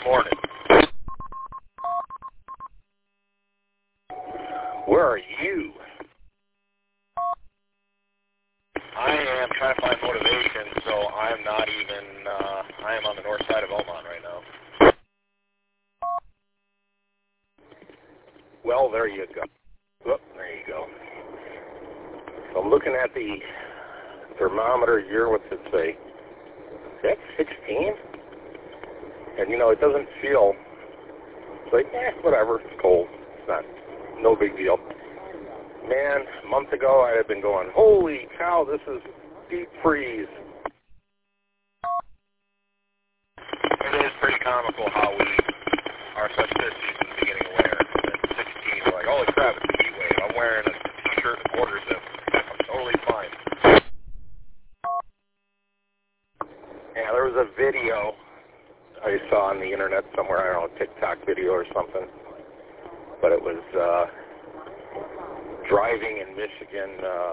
morning. Where are you? I am trying to find motivation, so I'm not even, I am on the north side of Oman right now. Well, there you go. Oh, there you go. So I'm looking at the thermometer here. What's it say? Is that 16? And, you know, it doesn't feel, it's like, whatever, it's cold. It's not, no big deal. Man, a month ago I had been going, holy cow, this is deep freeze. It is pretty comical how we are such sissies in the beginning of winter. And then 16, we're like, holy crap, it's a heat wave. I'm wearing a t-shirt and a quarter zip. I'm totally fine. Yeah, there was a video I saw on the internet somewhere, I don't know, TikTok video or something. But it was driving in Michigan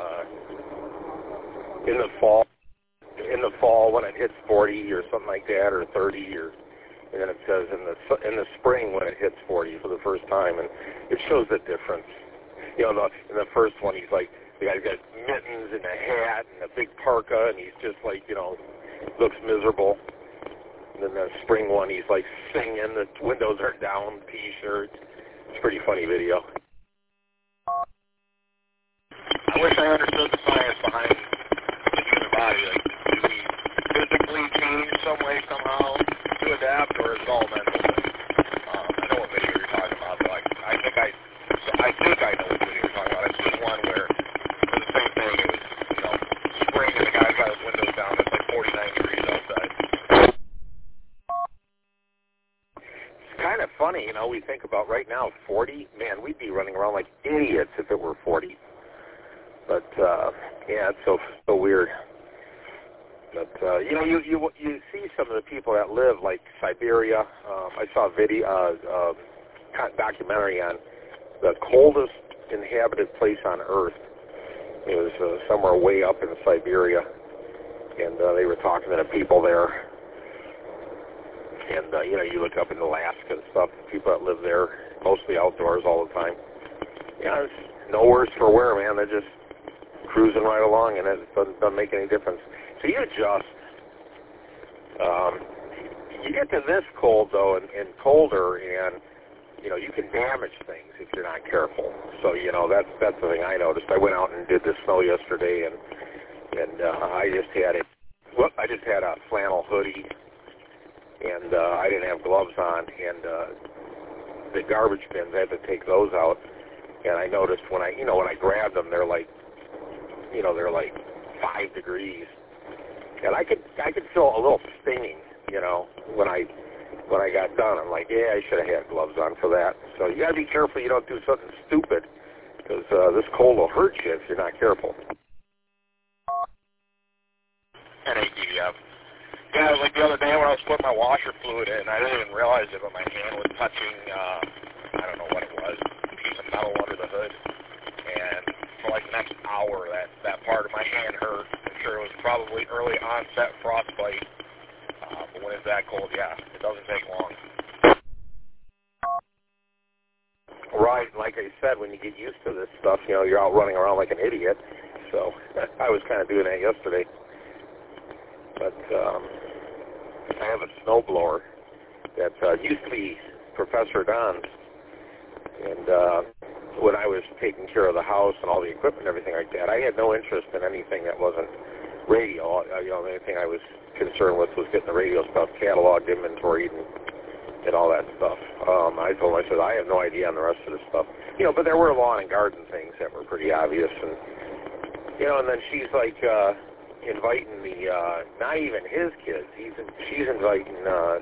in the fall when it hits 40 or something like that, or 30, or and then it says in the spring when it hits 40 for the first time, and it shows the difference. You know, in the first one, he's like, the guy's got mittens and a hat and a big parka, and he's just like, you know, looks miserable. And then the spring one, he's like singing, the windows are down, T-shirt. It's a pretty funny video. I wish I understood the science behind the human body. Like, do we physically change some way, somehow, to adapt, or is it all mental? I know what video you're talking about, but I think I know what video you're talking about. I've seen one where it was the same thing. It was, you know, spring and the guy's got his windows down. It's like 49 degrees outside. It's kind of funny, you know, we think about right now, 40, man, we'd be running around like idiots if it were 40. But, yeah, it's so weird. But, you know, you see some of the people that live, like Siberia. I saw a video, documentary on the coldest inhabited place on Earth. It was somewhere way up in Siberia. And they were talking to the people there. And, you know, you look up in Alaska and stuff, the people that live there, mostly outdoors all the time. Yeah, it's no worse for wear, man. They're just cruising right along, and it doesn't make any difference. So you adjust. You get to this cold, though, and colder, and, you know, you can damage things if you're not careful. So, you know, that's the thing I noticed. I went out and did the snow yesterday, and I just had a flannel hoodie, and I didn't have gloves on, and the garbage bins, I had to take those out, and I noticed when I grabbed them, they're like 5 degrees, and I could feel a little stinging, you know, when I got done. I'm like, yeah, I should have had gloves on for that. So you gotta be careful you don't do something stupid, because this cold will hurt you if you're not careful. NADF. Yeah, like the other day when I was putting my washer fluid in, I didn't even realize it, but my hand was touching, I don't know what it was, a piece of metal under the hood. And for like the next hour, that part of my hand hurt. I'm sure it was probably early onset frostbite. But when it's that cold, yeah, it doesn't take long. Right, like I said, when you get used to this stuff, you know, you're out running around like an idiot. So I was kind of doing that yesterday. But I have a snowblower that used to be Professor Don's, and when I was taking care of the house and all the equipment and everything like that, I had no interest in anything that wasn't radio. You know, the only thing I was concerned with was getting the radio stuff cataloged, inventoried, and all that stuff. I told her, I said, I have no idea on the rest of the stuff. You know, but there were lawn and garden things that were pretty obvious, and, you know, and then she's like, inviting not even his kids. She's inviting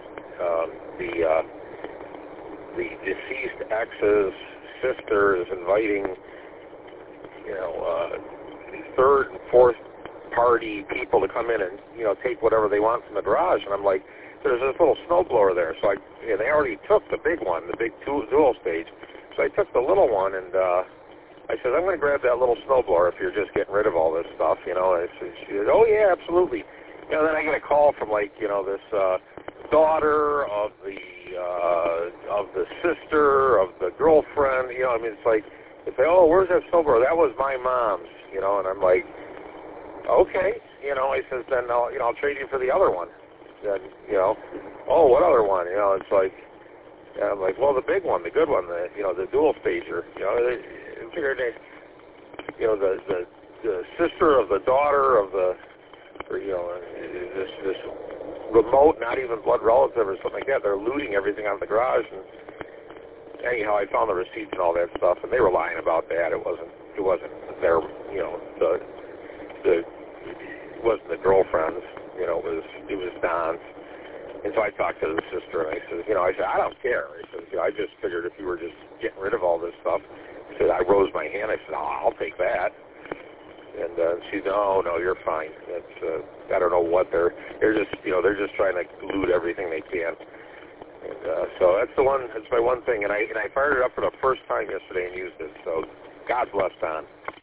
the deceased ex's sister is inviting, you know, third and fourth party people to come in and, you know, take whatever they want from the garage. And I'm like, there's this little snowblower there. So they already took the big one, the big dual stage. So I took the little one, and I said, I'm going to grab that little snowblower if you're just getting rid of all this stuff, you know. And she said, oh, yeah, absolutely. You know, then I get a call from, like, you know, this daughter of the sister, of the girlfriend. You know, I mean, it's like, they say, oh, where's that snowblower? That was my mom's. You know, and I'm like, okay. You know, I says, then I'll trade you for the other one. Then, you know, oh, what other one? You know, it's like, I'm like, well, the big one, the good one, the dual stager. You know, the sister of the daughter of the, or, you know, this remote, not even blood relative or something like that. They're looting everything out of the garage. And anyhow, I found the receipts and all that stuff, and they were lying about that. It wasn't their, you know, it wasn't the girlfriend's. You know, it was Don's. And so I talked to the sister, and I said, I don't care. I said, I just figured if you were just getting rid of all this stuff. I said, I rose my hand. I said, I'll take that. And she said, oh, no, you're fine. It's, I don't know what they're just, they're just trying to loot everything they can. And so that's my one thing. And I fired it up for the first time yesterday and used it. So God bless Don.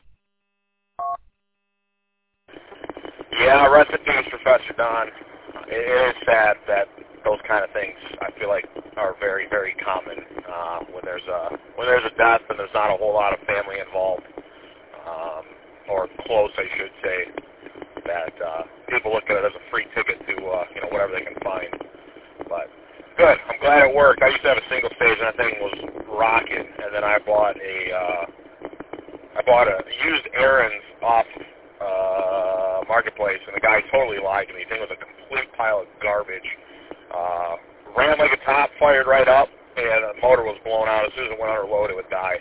Yeah, rest in peace, Professor Don. It is sad that those kind of things, I feel like, are very, very common when there's a death and there's not a whole lot of family involved, or close, I should say. That people look at it as a free ticket to whatever they can find. But good, I'm glad it worked. I used to have a single stage and that thing was rocking, and then I bought a used Aaron's off Marketplace, and the guy totally lied to me. The thing was a complete pile of garbage. Ran like a top, fired right up, and the motor was blown out. As soon as it went under load, it would die.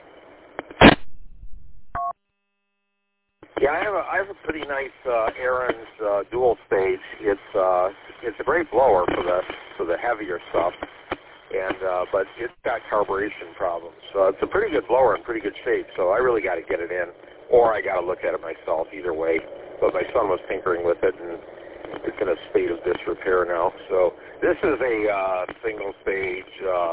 Yeah, I have a pretty nice Aaron's dual stage. It's a great blower for the heavier stuff, and but it's got carburation problems. So it's a pretty good blower in pretty good shape. So I really got to get it in, or I got to look at it myself. Either way. But my son was tinkering with it, and it's in a state of disrepair now. So this is a single stage,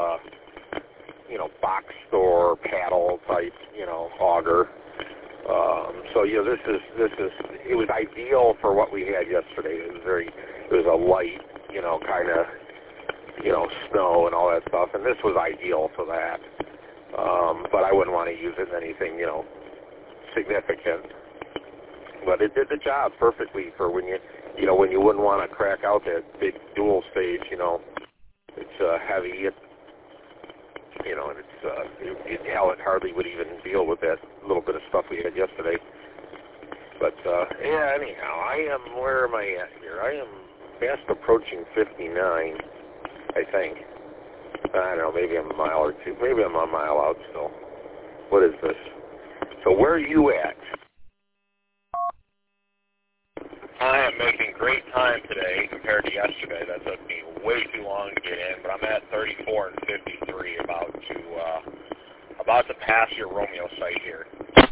box store paddle type, auger. So it was ideal for what we had yesterday. It was a light, kind of, snow and all that stuff, and this was ideal for that. But I wouldn't want to use it in anything, significant. But it did the job perfectly for when you wouldn't want to crack out that big dual stage. It's heavy. And it hardly would even deal with that little bit of stuff we had yesterday. But anyhow, where am I at here? I am fast approaching 59, I think. I don't know, maybe I'm a mile or two. Maybe I'm a mile out still. What is this? So where are you at? I am making great time today compared to yesterday. That took me way too long to get in, but I'm at 34 and 53, about to pass your Romeo site here.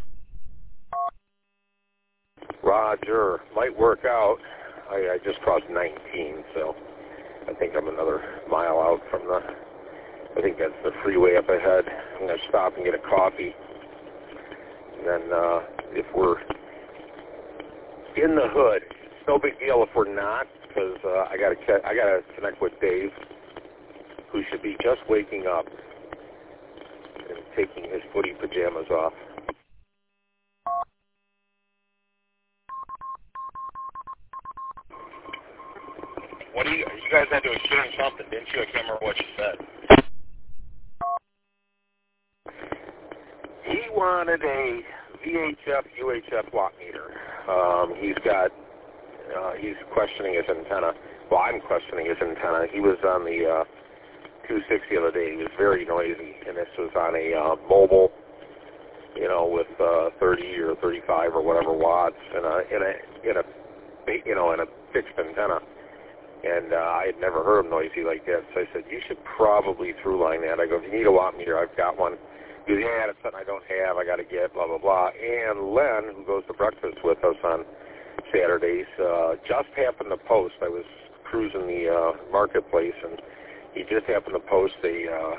Roger. Might work out. I just crossed 19, so I think I'm another mile out from I think that's the freeway up ahead. I'm going to stop and get a coffee. And then if we're in the hood, it's no big deal if we're not, because I gotta connect with Dave, who should be just waking up and taking his footy pajamas off. What do you guys had to exchange something, didn't you? I can't remember what you said. He wanted a VHF UHF watt meter. He's questioning his antenna. Well, I'm questioning his antenna. He was on the 260 the other day. He was very noisy, and this was on a mobile, with 30 or 35 or whatever watts, in a fixed antenna. And I had never heard him noisy like that. So I said, you should probably through-line that. I go, if you need a watt meter, I've got one. He goes, yeah, that's something I don't have. I got to get, blah, blah, blah. And Len, who goes to breakfast with us on Saturdays, just happened to post. I was cruising the marketplace, and he just happened to post a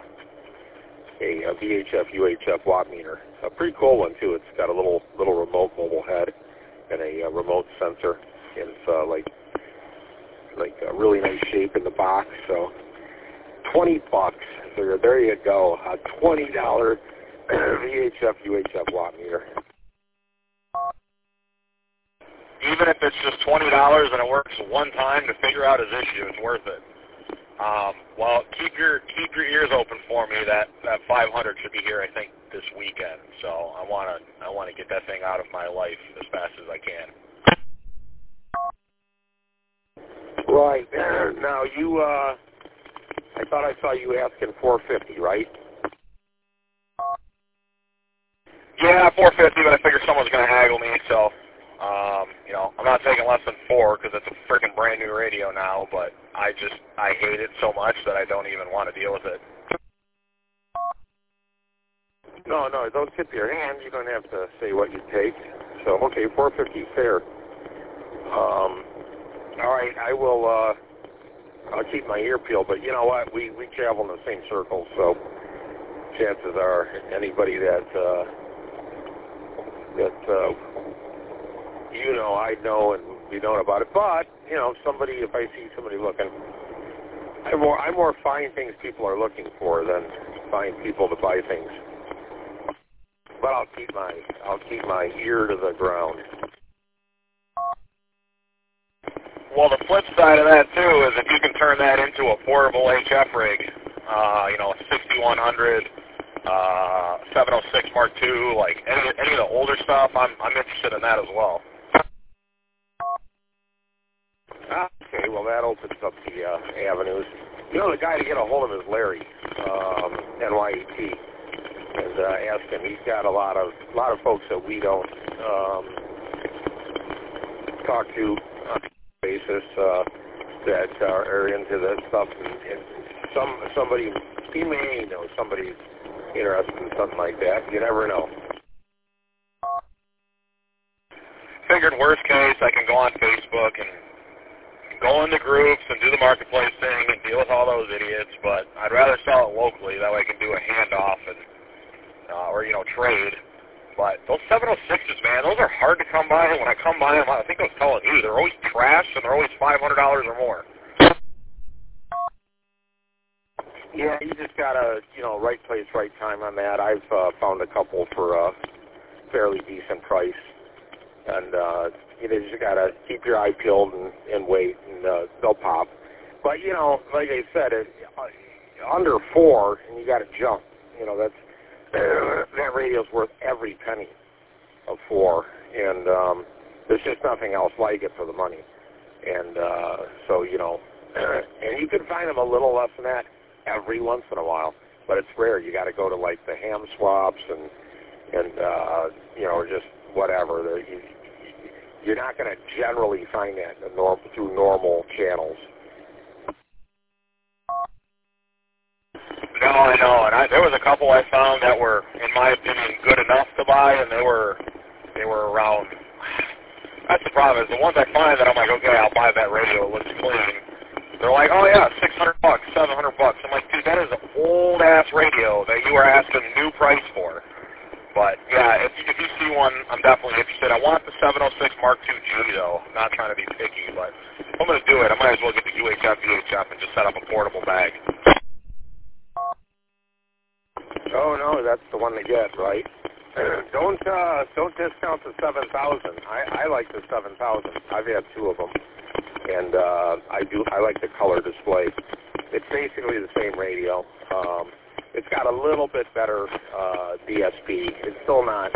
VHF UHF watt meter. A pretty cool one too. It's got a little remote mobile head and a remote sensor. And it's like a really nice shape in the box. So $20. There you go, a $20 VHF UHF watt meter. Even if it's just $20 and it works one time to figure out his issue, it's worth it. Well, keep your ears open for me. That 500 should be here, I think, this weekend. So I want to get that thing out of my life as fast as I can. Right. Now you, I thought I saw you asking 450, right? Yeah, 450, but I figured someone's going to haggle me, so, you know, I'm not taking less than 4 because it's a freaking brand new radio now, but I hate it so much that I don't even want to deal with it. No, don't tip your hand. You don't have to say what you take. So, okay, 450 fair. All right, I'll keep my ear peeled, but you know what? We travel in the same circles, so chances are anybody that you know, I know, and we know about it. But you know, if I see somebody looking, I more find things people are looking for than find people to buy things. But I'll keep my ear to the ground. Well, the flip side of that too is if you can turn that into a portable HF rig, you know, 6100. 706 Mark II, like any of the older stuff, I'm interested in that as well. Okay, well that opens up the avenues. You know, the guy to get a hold of is Larry, NYET, and ask him. He's got a lot of folks that we don't talk to on a basis that are into that stuff, and somebody he may know somebody's interested in something like that. You never know. Figured worst case, I can go on Facebook and go into groups and do the marketplace thing and deal with all those idiots, but I'd rather sell it locally. That way I can do a handoff and or, you know, trade. But those 706s, man, those are hard to come by. When I come by them, I think I was telling you, they're always trash and they're always $500 or more. Yeah, you just gotta, you know, right place, right time on that. I've found a couple for a fairly decent price, and you know, you just gotta keep your eye peeled and wait, and they'll pop. But you know, like I said, under 4, and you gotta jump. You know, that's that radio's worth every penny of 4, and there's just nothing else like it for the money. And so, you know, and you can find them a little less than that every once in a while, but it's rare. You got to go to like the ham swaps and you know, just whatever. You're not going to generally find that through normal channels. No, I know, and there was a couple I found that were, in my opinion, good enough to buy, and they were around. That's the problem, is the ones I find that I'm like, okay, I'll buy that radio, it looks clean. They're like, oh yeah, $600, $700. I'm like, dude, that is an old-ass radio that you are asking new price for. But, yeah, if you see one, I'm definitely interested. I want the 706 Mark II G, though. I'm not trying to be picky, but if I'm going to do it, I might as well get the UHF, VHF, and just set up a portable bag. Oh, no, that's the one to get, right? Don't discount the 7000. I like the 7000. I've had 2 of them, and I like the color display. It's basically the same radio. It's got a little bit better DSP. It's still not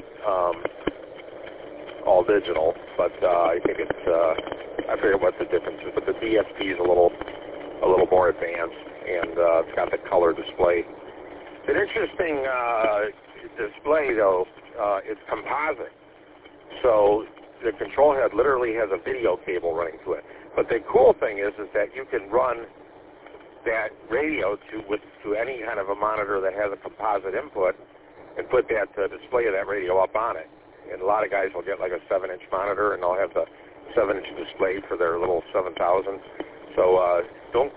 all digital, but I think it's I forget what the difference is, but the DSP is a little more advanced, and it's got the color display. An interesting display, though, it's composite. So the control head literally has a video cable running to it. But the cool thing is that you can run that radio to any kind of a monitor that has a composite input and put that display of that radio up on it. And a lot of guys will get like a 7-inch monitor, and they'll have the 7-inch display for their little 7000. So don't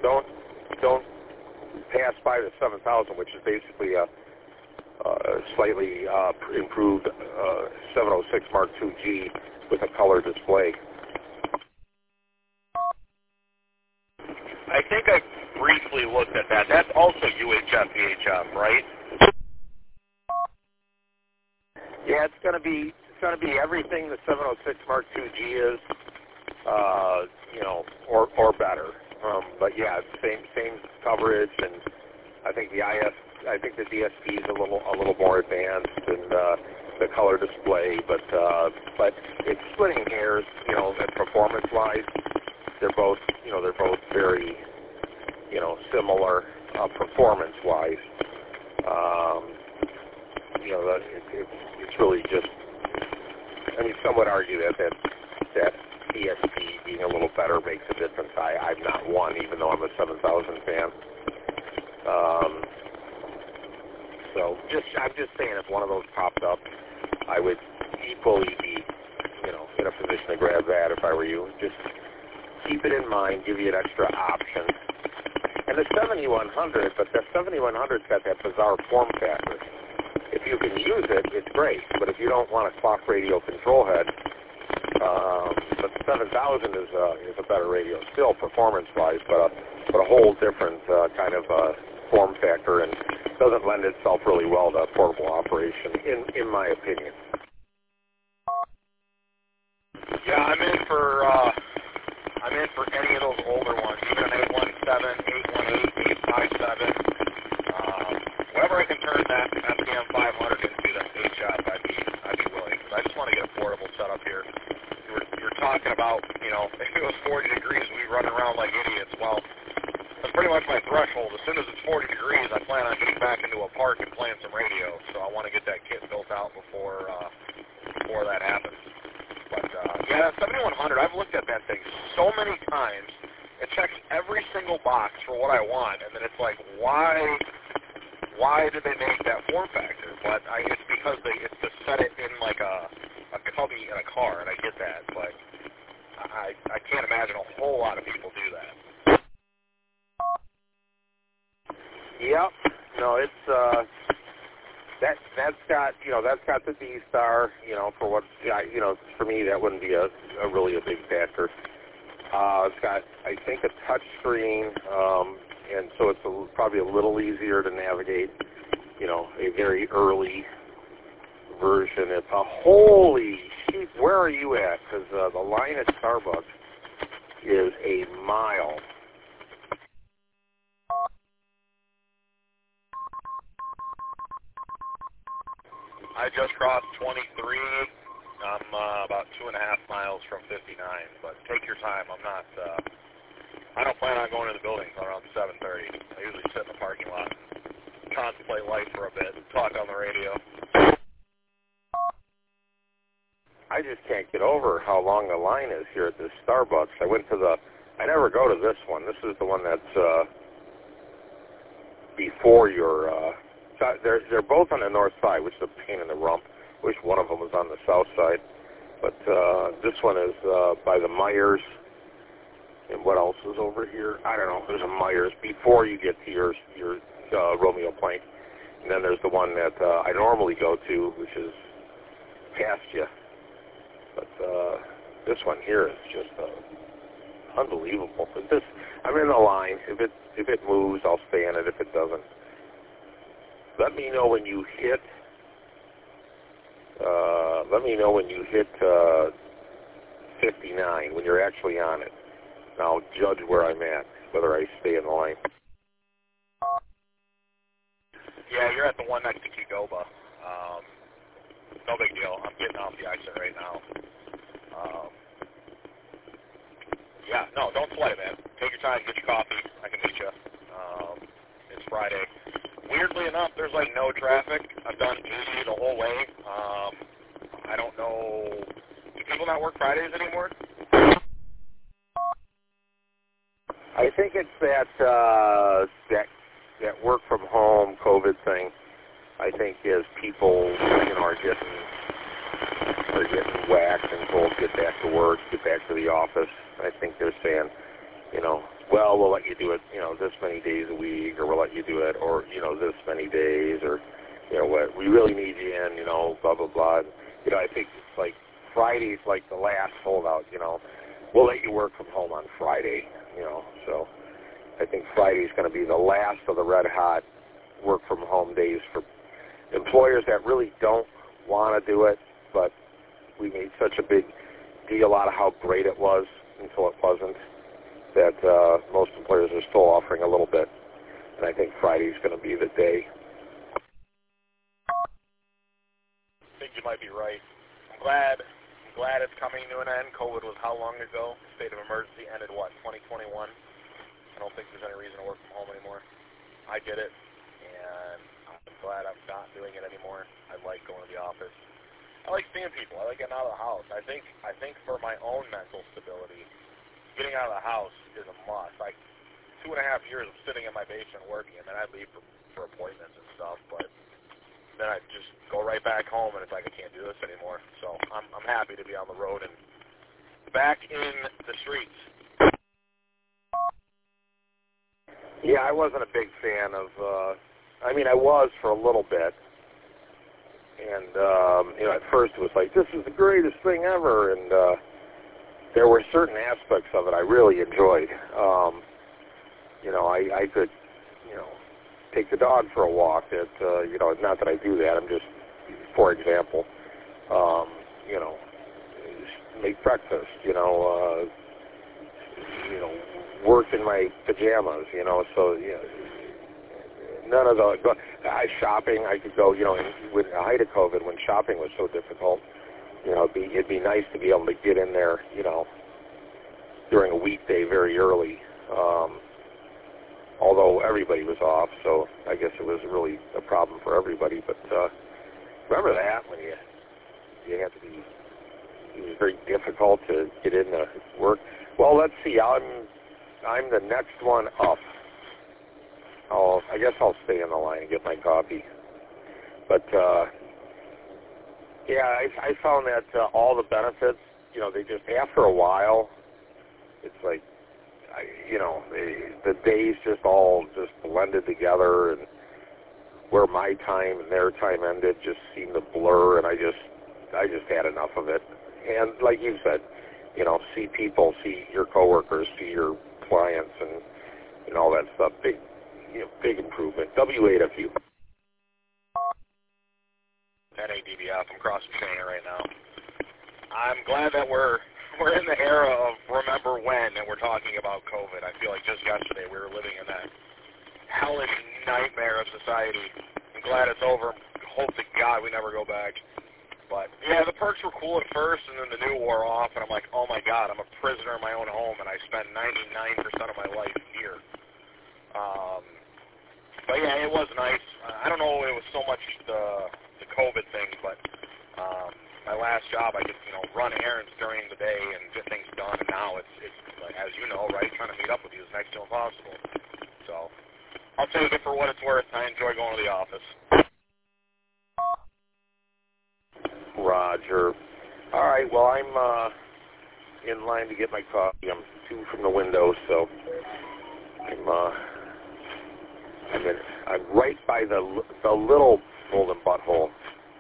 pass by the 7000, which is basically a slightly improved 706 Mark II G with a color display. I think I briefly looked at that. That's also UHF VHF, right? Yeah, it's going to be everything the 706 Mark II-G is, or better. But yeah, it's same coverage, and I think the DSP is a little more advanced, and the color display, but it's splitting hairs, and performance-wise, they're both very, similar performance-wise. It's really just, some would argue that DSP being a little better makes a difference. I'm not one, even though I'm a 7000 fan. I'm just saying, if one of those popped up, I would equally be, in a position to grab that if I were you. Just keep it in mind, give you an extra option. And the 7100, but the 7100's got that bizarre form factor. If you can use it, it's great. But if you don't want a clock radio control head, but the 7000 is a better radio still, performance-wise, but a whole different kind of form factor, and doesn't lend itself really well to portable operation, in my opinion. Yeah, I'm in for any of those older ones, even an 817, 818, 857. Whenever I can turn that FDM 500 into that HF, I'd be willing. Because I just want to get a portable setup here. You're talking about, if it was 40 degrees, we'd run around like idiots. Well, that's pretty much my threshold. As soon as it's 40 degrees, I plan on getting back into a park and playing some radio. So I want to get that kit built out before that happens. But yeah, that 7100, I've looked at that thing so many times. It checks every single box for what I want, and then it's like, why did they make that form factor? But it's because it's to set it in like a cubby in a car, and I get that, but I can't imagine a whole lot of people do that. Yep. No, it's that's got the D-Star, for what, for me that wouldn't be a really a big factor. It's got, I think, a touch screen, and so it's probably a little easier to navigate, a very early version. It's a holy sheep, where are you at? Because the line at Starbucks is a mile. I just crossed 23. I'm about 2.5 miles from 59, but take your time. I don't plan on going to the building until around 7:30. I usually sit in the parking lot, contemplate life for a bit, and talk on the radio. I just can't get over how long the line is here at this Starbucks. I never go to this one. This is the one that's before your, they're both on the north side, which is a pain in the rump. Wish one of them was on the south side. But this one is by the Myers. And what else is over here? I don't know. There's a Myers before you get to your Romeo Plank. And then there's the one that I normally go to, which is past you. But this one here is just unbelievable. But I'm in the line. If it moves, I'll stay in it. If it doesn't, let me know when you hit. Let me know when you hit 59, when you're actually on it. And I'll judge where I'm at, whether I stay in the line. Yeah, you're at the one next to Kigoba. No big deal. I'm getting off the exit right now. Yeah, no, don't sweat it, man. Take your time, get your coffee. I can meet you. It's Friday. Weirdly enough, there's like no traffic. I've done 80 the whole way. I don't know. Do people not work Fridays anymore? I think it's that work from home COVID thing. I think as people, are getting whacked and told get back to work, get back to the office. I think they're saying, well, we'll let you do it, this many days a week, or we'll let you do it, or, this many days, or, what, we really need you in, blah, blah, blah. I think it's like Friday's like the last holdout, we'll let you work from home on Friday, so I think Friday's going to be the last of the red-hot work-from-home days for employers that really don't want to do it, but we made such a big deal out of how great it was until it wasn't, that most employers are still offering a little bit. And I think Friday's going to be the day. I think you might be right. I'm glad it's coming to an end. COVID was how long ago? State of emergency ended, what, 2021? I don't think there's any reason to work from home anymore. I get it, and I'm glad I'm not doing it anymore. I like going to the office. I like seeing people. I like getting out of the house. I think for my own mental stability, getting out of the house is a must. Like 2.5 years of sitting in my basement working, and then I'd leave for appointments and stuff, but then I'd just go right back home, and it's like I can't do this anymore. So I'm happy to be on the road and back in the streets. Yeah, I wasn't a big fan of, I mean, I was for a little bit. And, at first it was like, this is the greatest thing ever. And there were certain aspects of it I really enjoyed. I could, take the dog for a walk. Not that I do that. I'm just, for example, make breakfast, work in my pajamas, so, none of the, shopping, I could go, with the height of COVID, when shopping was so difficult, it'd be nice to be able to get in there, during a weekday very early, although everybody was off, so I guess it was really a problem for everybody, but remember that when you had to be, it was very difficult to get in to work. Well, let's see, I'm the next one up. I guess I'll stay in the line and get my coffee. But, I found that all the benefits, they just, after a while, it's like, the days just all just blended together, and where my time and their time ended just seemed to blur, and I just had enough of it. And like you said, see people, see your coworkers, see your clients, and all that stuff. Big improvement. W8 a few. NADBF. I'm cross-training right now. I'm glad that we're in the era of remember when, and we're talking about COVID. I feel like just yesterday we were living in that hellish nightmare of society. I'm glad it's over. Hope to God we never go back. But, yeah, the perks were cool at first, and then the new wore off, and I'm like, oh, my God, I'm a prisoner in my own home, and I spend 99% of my life here. But, yeah, it was nice. I don't know if it was so much the COVID thing, but my last job, I could, run errands during the day and get things done, and now it's like, as you know, right, trying to meet up with you is next to impossible. So I'll take it for what it's worth. I enjoy going to the office. Roger. All right, well, I'm in line to get my coffee. I'm 2 from the window, so I'm right by the little golden butthole.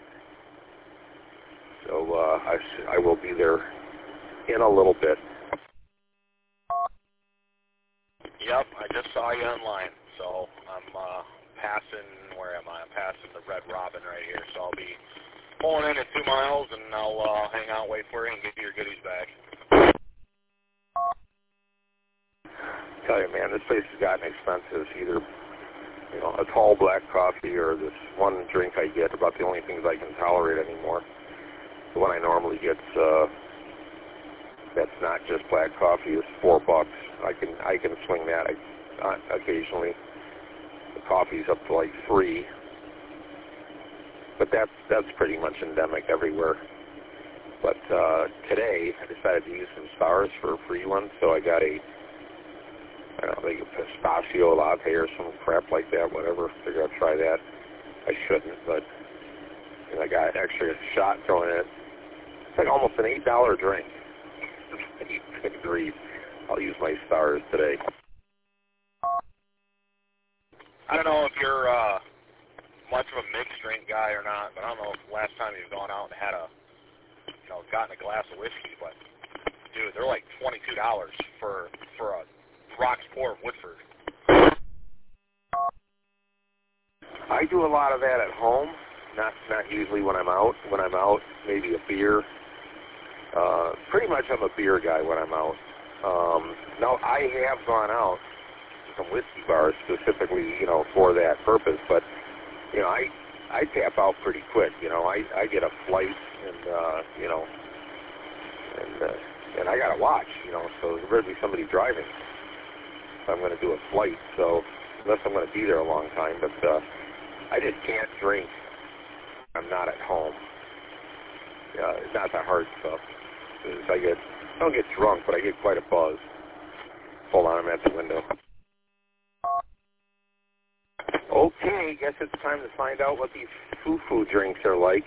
So I will be there in a little bit. Yep, I just saw you online, so I'm passing, where am I? I'm passing the Red Robin right here, so I'll be pulling in at 2 miles, and I'll hang out, wait for you, and get your goodies back. Tell you, man, this place has gotten expensive. It's either, a tall black coffee or this one drink I get, about the only things I can tolerate anymore. The one I normally get, that's not just black coffee, is $4. I can swing that occasionally. The coffee's up to like $3. But that's pretty much endemic everywhere. But today I decided to use some stars for a free one, so I got a pistachio latte or some crap like that, whatever. Figured I'd try that. I shouldn't, but I got an extra shot thrown in it. It's like almost an $8 drink. Good grief. I'll use my stars today. I don't know if you're much of a mixed drink guy or not, but I don't know if last time you've gone out and had gotten a glass of whiskey, but dude, they're like $22 for a Rock's Pour of Woodford. I do a lot of that at home. Not usually when I'm out. When I'm out, maybe a beer. Pretty much I'm a beer guy when I'm out. Now, I have gone out to some whiskey bars specifically, for that purpose, but, I tap out pretty quick. I get a flight and, and I got to watch, so there's going to be somebody driving if I'm going to do a flight, so unless I'm going to be there a long time, but I just can't drink. I'm not at home. It's not the hard stuff. I don't get drunk, but I get quite a buzz. Hold on, I'm at the window. Okay, guess it's time to find out what these foo-foo drinks are like.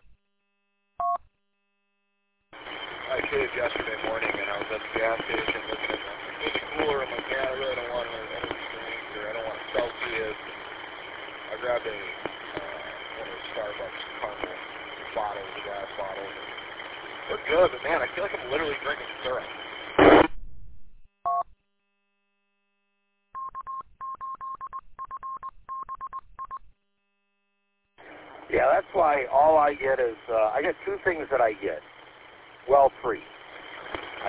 I shaved yesterday morning, and I was at the gas station looking at the cooler. I'm like, yeah, I really don't want an energy drink, or I don't want Celsius. I grabbed one of those Starbucks caramel bottles, glass bottles. They're good, but man, I feel like I'm literally drinking syrup. Yeah, that's why all I get is, I get two things that I get. Well, free. I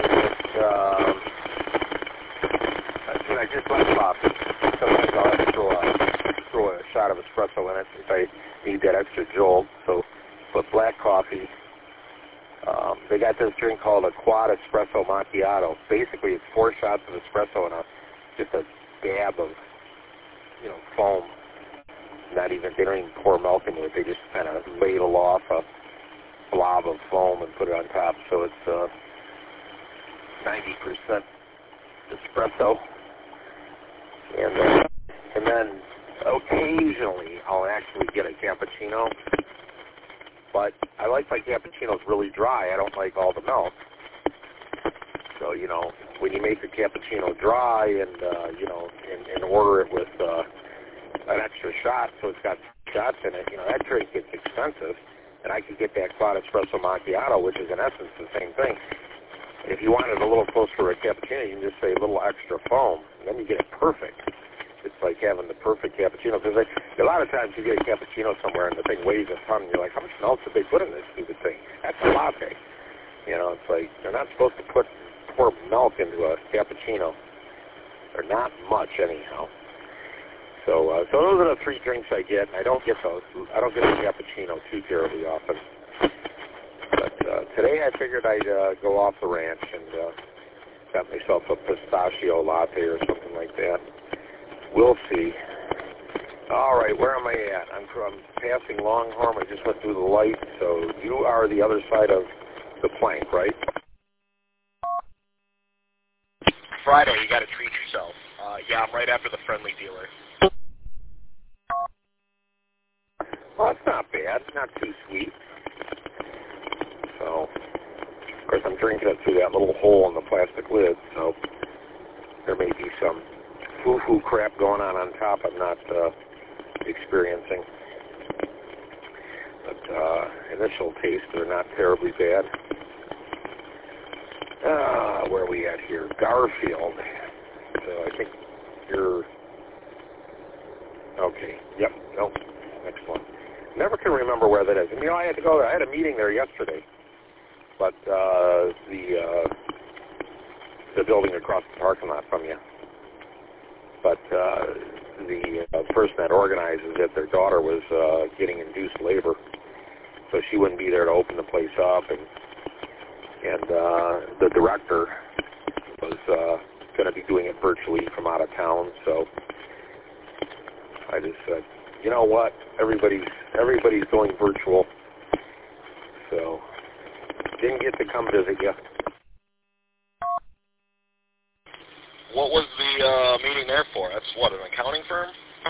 just like coffee. Sometimes I'll have to throw a shot of espresso in it if I need that extra jolt. So, but black coffee. They got this drink called a quad espresso macchiato. Basically, it's 4 shots of espresso and just a dab of, foam. They don't even pour milk into it. They just kind of ladle off a blob of foam and put it on top. So it's 90% espresso. And then occasionally I'll actually get a cappuccino. But I like my cappuccinos really dry. I don't like all the milk. So, when you make the cappuccino dry and order it with an extra shot, so it's got shots in it, that drink gets expensive. And I could get that quad espresso macchiato, which is in essence the same thing. If you want it a little closer to a cappuccino, you can just say a little extra foam, and then you get it perfect. It's like having the perfect cappuccino, because a lot of times you get a cappuccino somewhere and the thing weighs a ton, and you're like, how much milk did they put in this stupid thing? That's a latte. It's like, they're not supposed to pour milk into a cappuccino. Or not much, anyhow. So those are the 3 drinks I get, and I don't get those. I don't get a cappuccino too terribly often. But today I figured I'd go off the ranch and got myself a pistachio latte or something like that. We'll see. All right, where am I at? I'm passing Longhorn. I just went through the light, so you are the other side of the plank, right? Friday, you got to treat yourself. Yeah, I'm right after the friendly dealer. Well, it's not bad. It's not too sweet. So, of course, I'm drinking it through that little hole in the plastic lid, so there may be some foo-foo crap going on top I'm not experiencing. But initial tastes are not terribly bad. Where are we at here? Garfield. So I think you're... Okay. Yep. Nope. Next one. Never can remember where that is. And, I had to go there. I had a meeting there yesterday. But the building across the parking lot from you. But the person that organizes it, their daughter was getting induced labor. So she wouldn't be there to open the place up. And the director was going to be doing it virtually from out of town. So I just said, you know what? Everybody's going virtual. So didn't get to come visit you. What was the meeting there for? That's what, an accounting firm?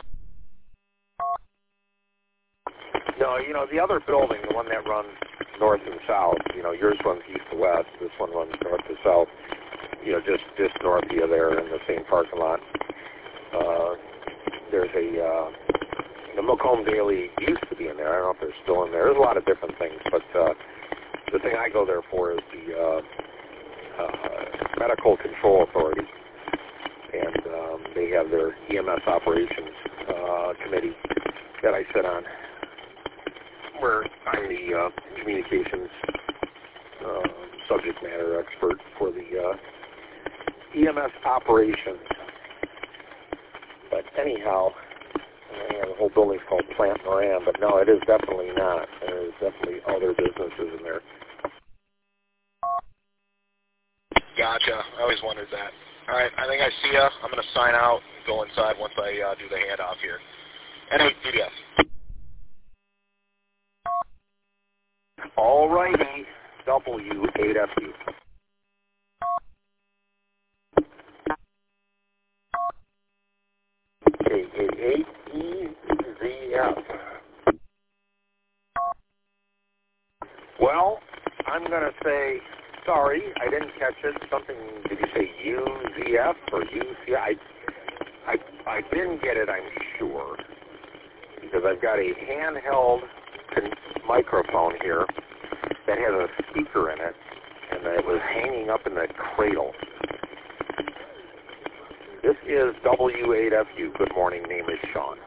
No, the other building, the one that runs north and south, yours runs east to west, this one runs north to south, just north of you there in the same parking lot. There's the Macomb Daily used to be in there. I don't know if they're still in there. There's a lot of different things, but the thing I go there for is the Medical Control Authority. And they have their EMS operations committee that I sit on, where I'm the communications subject matter expert for the EMS operations. But anyhow, the whole building's called Plant Moran, but no, it is definitely not. There's definitely other businesses in there. Gotcha. I always wondered that. All right, I think I see ya. I'm going to sign out and go inside once I do the handoff here. N8 DDS. All righty, W8FU. K88EZF. Well, I'm going to say, sorry, I didn't catch it. Something, did you say UZF or UCI? I didn't get it, I'm sure, because I've got a handheld microphone here that has a speaker in it, and it was hanging up in the cradle. This is W8FU. Good morning. Name is Sean.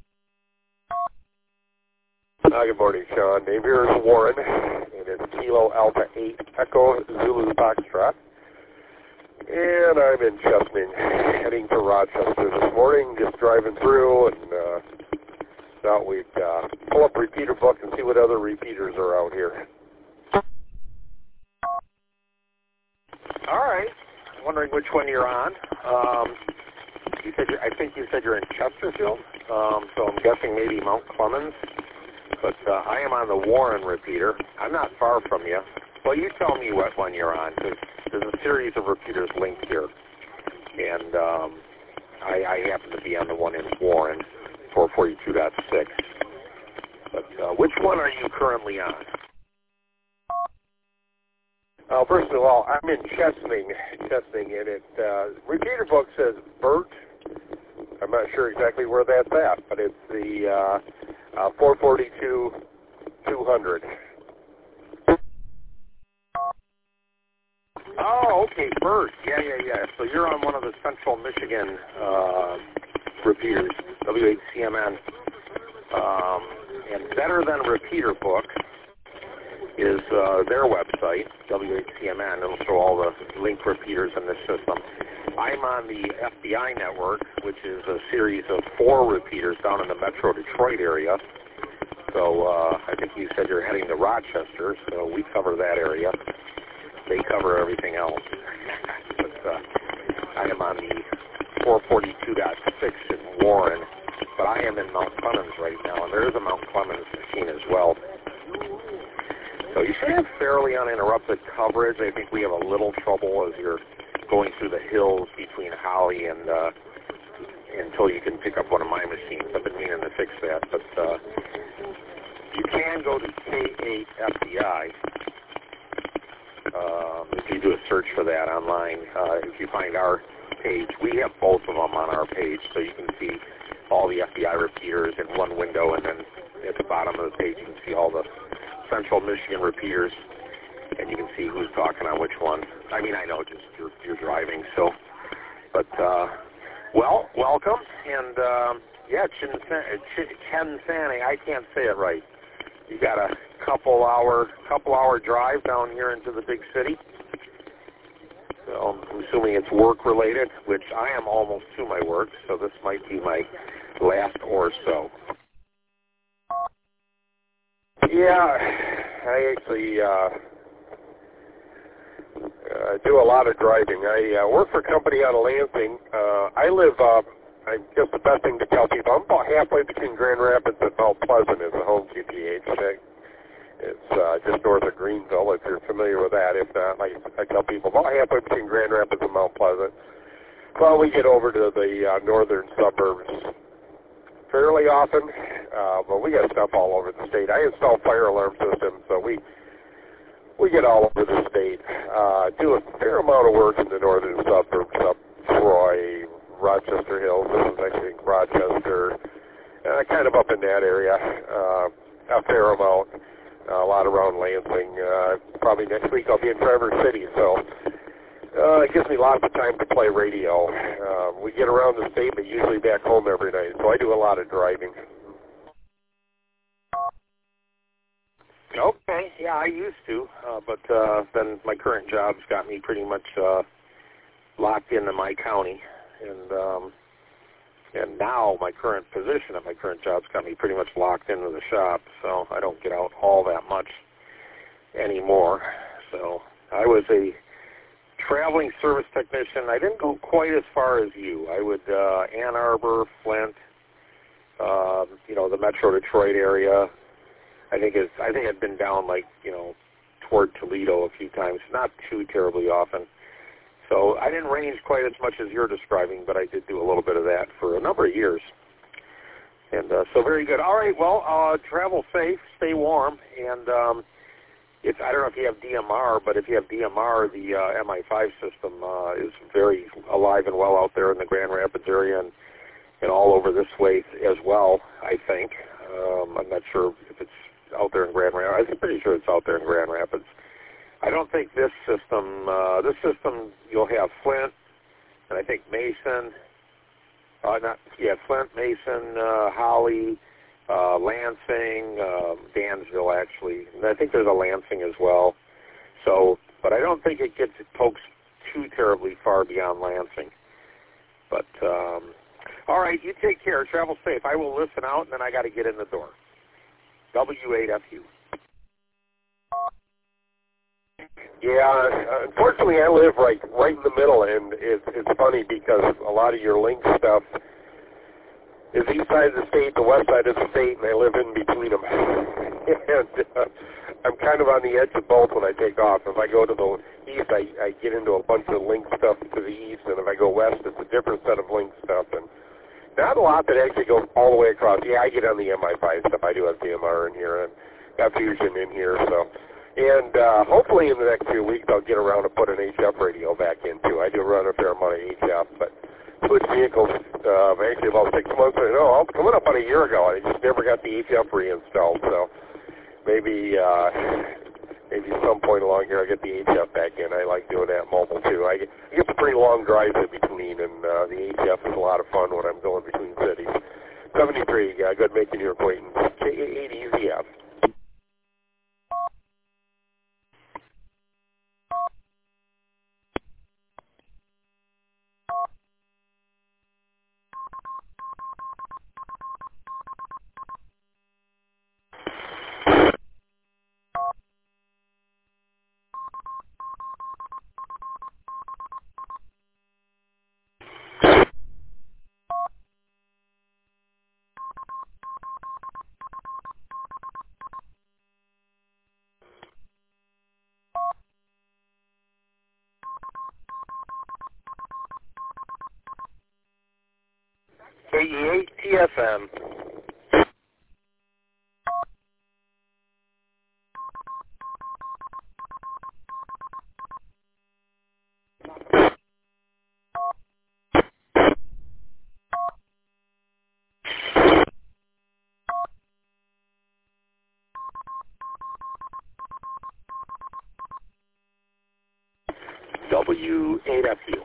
Good morning, Sean. Name here is Warren, and it's Kilo Alpha 8 Echo Zulu Foxtrot. And I'm in Chesaning, heading to Rochester this morning, just driving through, and thought we'd pull up repeater book and see what other repeaters are out here. All right. I'm wondering which one you're on. I think you said you're in Chesterfield, so I'm guessing maybe Mount Clemens. But I am on the Warren repeater. I'm not far from you. Well, you tell me what one you're on, because there's a series of repeaters linked here. And I happen to be on the one in Warren, 442.6. But which one are you currently on? First of all, I'm in Chesaning, and it repeater book says Burt. I'm not sure exactly where that's at, but it's the 442-200. Oh, okay, Burt. Yeah. So you're on one of the Central Michigan repeaters, W8CMN. And Better Than Repeater Book is their website, W8CMN. It'll show all the linked repeaters in this system. I'm on the FBI network, which is a series of 4 repeaters down in the Metro Detroit area. So I think you said you're heading to Rochester, so we cover that area. They cover everything else. But I am on the 442.6 in Warren, but I am in Mount Clemens right now, and there is a Mount Clemens machine as well. So you should have fairly uninterrupted coverage. I think we have a little trouble as you're going through the hills between Holly and until you can pick up one of my machines. I've been meaning to fix that, but you can go to K8FBI. If you do a search for that online, if you find our page, we have both of them on our page, so you can see all the FBI repeaters in one window, and then at the bottom of the page you can see all the Central Michigan repeaters, and you can see who's talking on which one. I mean, I know just you're driving, so, but, well, welcome, and, yeah, Chinsani, I can't say it right. You got a couple hour drive down here into the big city. So I'm assuming it's work related, which I am almost to my work, so this might be my last or so. Yeah, I actually do a lot of driving. I work for a company out of Lansing. I live, I guess the best thing to tell people, I'm about halfway between Grand Rapids and Mount Pleasant as a home QTH. It's just north of Greenville, if you're familiar with that. If not, like I tell people, about halfway between Grand Rapids and Mount Pleasant. Well, we get over to the northern suburbs fairly often, but we got stuff all over the state. I install fire alarm systems, so we get all over the state. Do a fair amount of work in the northern suburbs, up Troy, Rochester Hills. This is, I think, Rochester, kind of up in that area, a fair amount. A lot around Lansing. Probably next week I'll be in Traverse City, so it gives me lots of time to play radio. We get around the state, but usually back home every night, so I do a lot of driving. Okay, yeah, I used to, but then my current job's got me pretty much locked into my county, and now my current position at my current job's got me pretty much locked into the shop, so I don't get out all that much anymore. So I was a traveling service technician. I didn't go quite as far as you. I would Ann Arbor, Flint, the Metro Detroit area. I think I'd been down toward Toledo a few times, not too terribly often. So I didn't range quite as much as you're describing, but I did do a little bit of that for a number of years. And so very good. All right, well, travel safe, stay warm, and I don't know if you have DMR, but if you have DMR, the MI5 system is very alive and well out there in the Grand Rapids area and all over this way as well, I think. I'm not sure if it's out there in Grand Rapids. I'm pretty sure it's out there in Grand Rapids. I don't think this system, you'll have Flint, and I think Mason, Flint, Mason, Holly, Lansing, Dansville, actually. And I think there's a Lansing as well. So, but I don't think it pokes too terribly far beyond Lansing. But, all right, you take care. Travel safe. I will listen out, and then I got to get in the door. W8FU. Yeah, unfortunately, I live right in the middle, and it's funny because a lot of your link stuff is east side of the state, the west side of the state, and I live in between them. And I'm kind of on the edge of both when I take off. If I go to the east, I get into a bunch of link stuff to the east, and if I go west, it's a different set of link stuff. And not a lot that actually goes all the way across. Yeah, I get on the MI5 stuff. I do have DMR in here, and got Fusion in here, so. And hopefully in the next few weeks I'll get around to put an HF radio back into. I do run a fair amount of HF, but switch vehicles actually about 6 months ago. No, coming up on a year ago. I just never got the HF reinstalled, so maybe at some point along here I'll get the HF back in. I like doing that mobile too. I get some pretty long drives in between, and the HF is a lot of fun when I'm going between cities. 73, good making your acquaintance. K8EZF. KE8TFM. W8FU.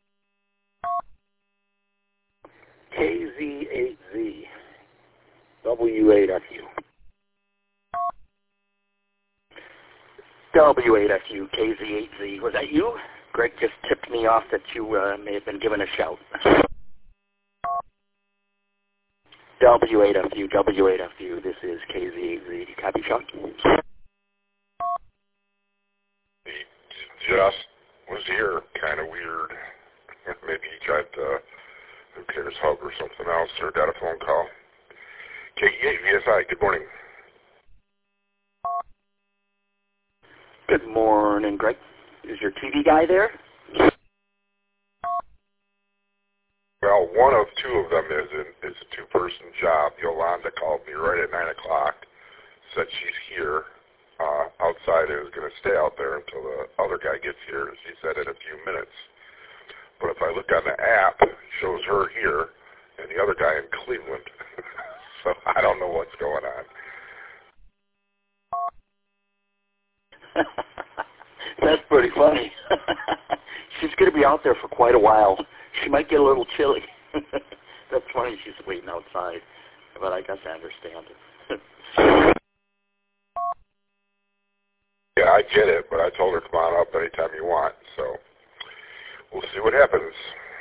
KZ8Z. W8FU. W8FU, KZ8Z. Was that you? Greg just tipped me off that you may have been given a shout. W8FU, W8FU. This is KZ8Z. Copy, Chuck? He just was here, kind of weird. Maybe he tried to, who cares, hug or something else, or got a phone call. KE8VSI, good morning. Good morning, Greg. Is your TV guy there? Well, one of two of them is a two-person job. Yolanda called me right at 9 o'clock, said she's here outside and is going to stay out there until the other guy gets here, she said, in a few minutes. But if I look on the app, it shows her here and the other guy in Cleveland. So I don't know what's going on. That's pretty funny. She's going to be out there for quite a while. She might get a little chilly. That's funny, she's waiting outside. But I guess I understand it. get it, but I told her come on up anytime you want. So we'll see what happens.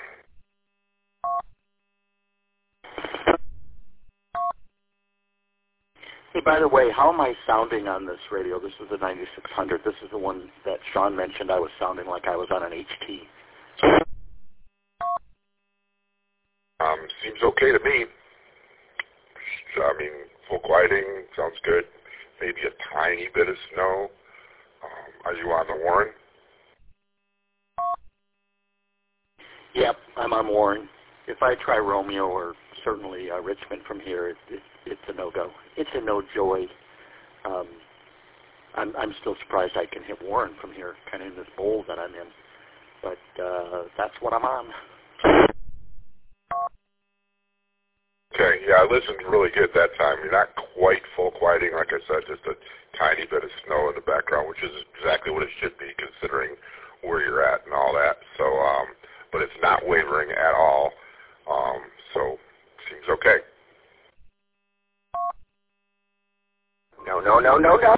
Hey, by the way, how am I sounding on this radio? This is the 9600. This is the one that Sean mentioned I was sounding like I was on an HT. Seems okay to me. I mean, full quieting sounds good. Maybe a tiny bit of snow. Are you on the Warren? Yep, I'm on Warren. If I try Romeo or certainly Richmond from here, it's a no-go. It's a no joy. I'm still surprised I can hit Warren from here, kind of in this bowl that I'm in. But that's what I'm on. Okay, yeah, I listened really good that time. You're not quite full quieting, like I said, just a tiny bit of snow in the background, which is exactly what it should be considering where you're at and all that. So, but it's not wavering at all. So, seems okay. No.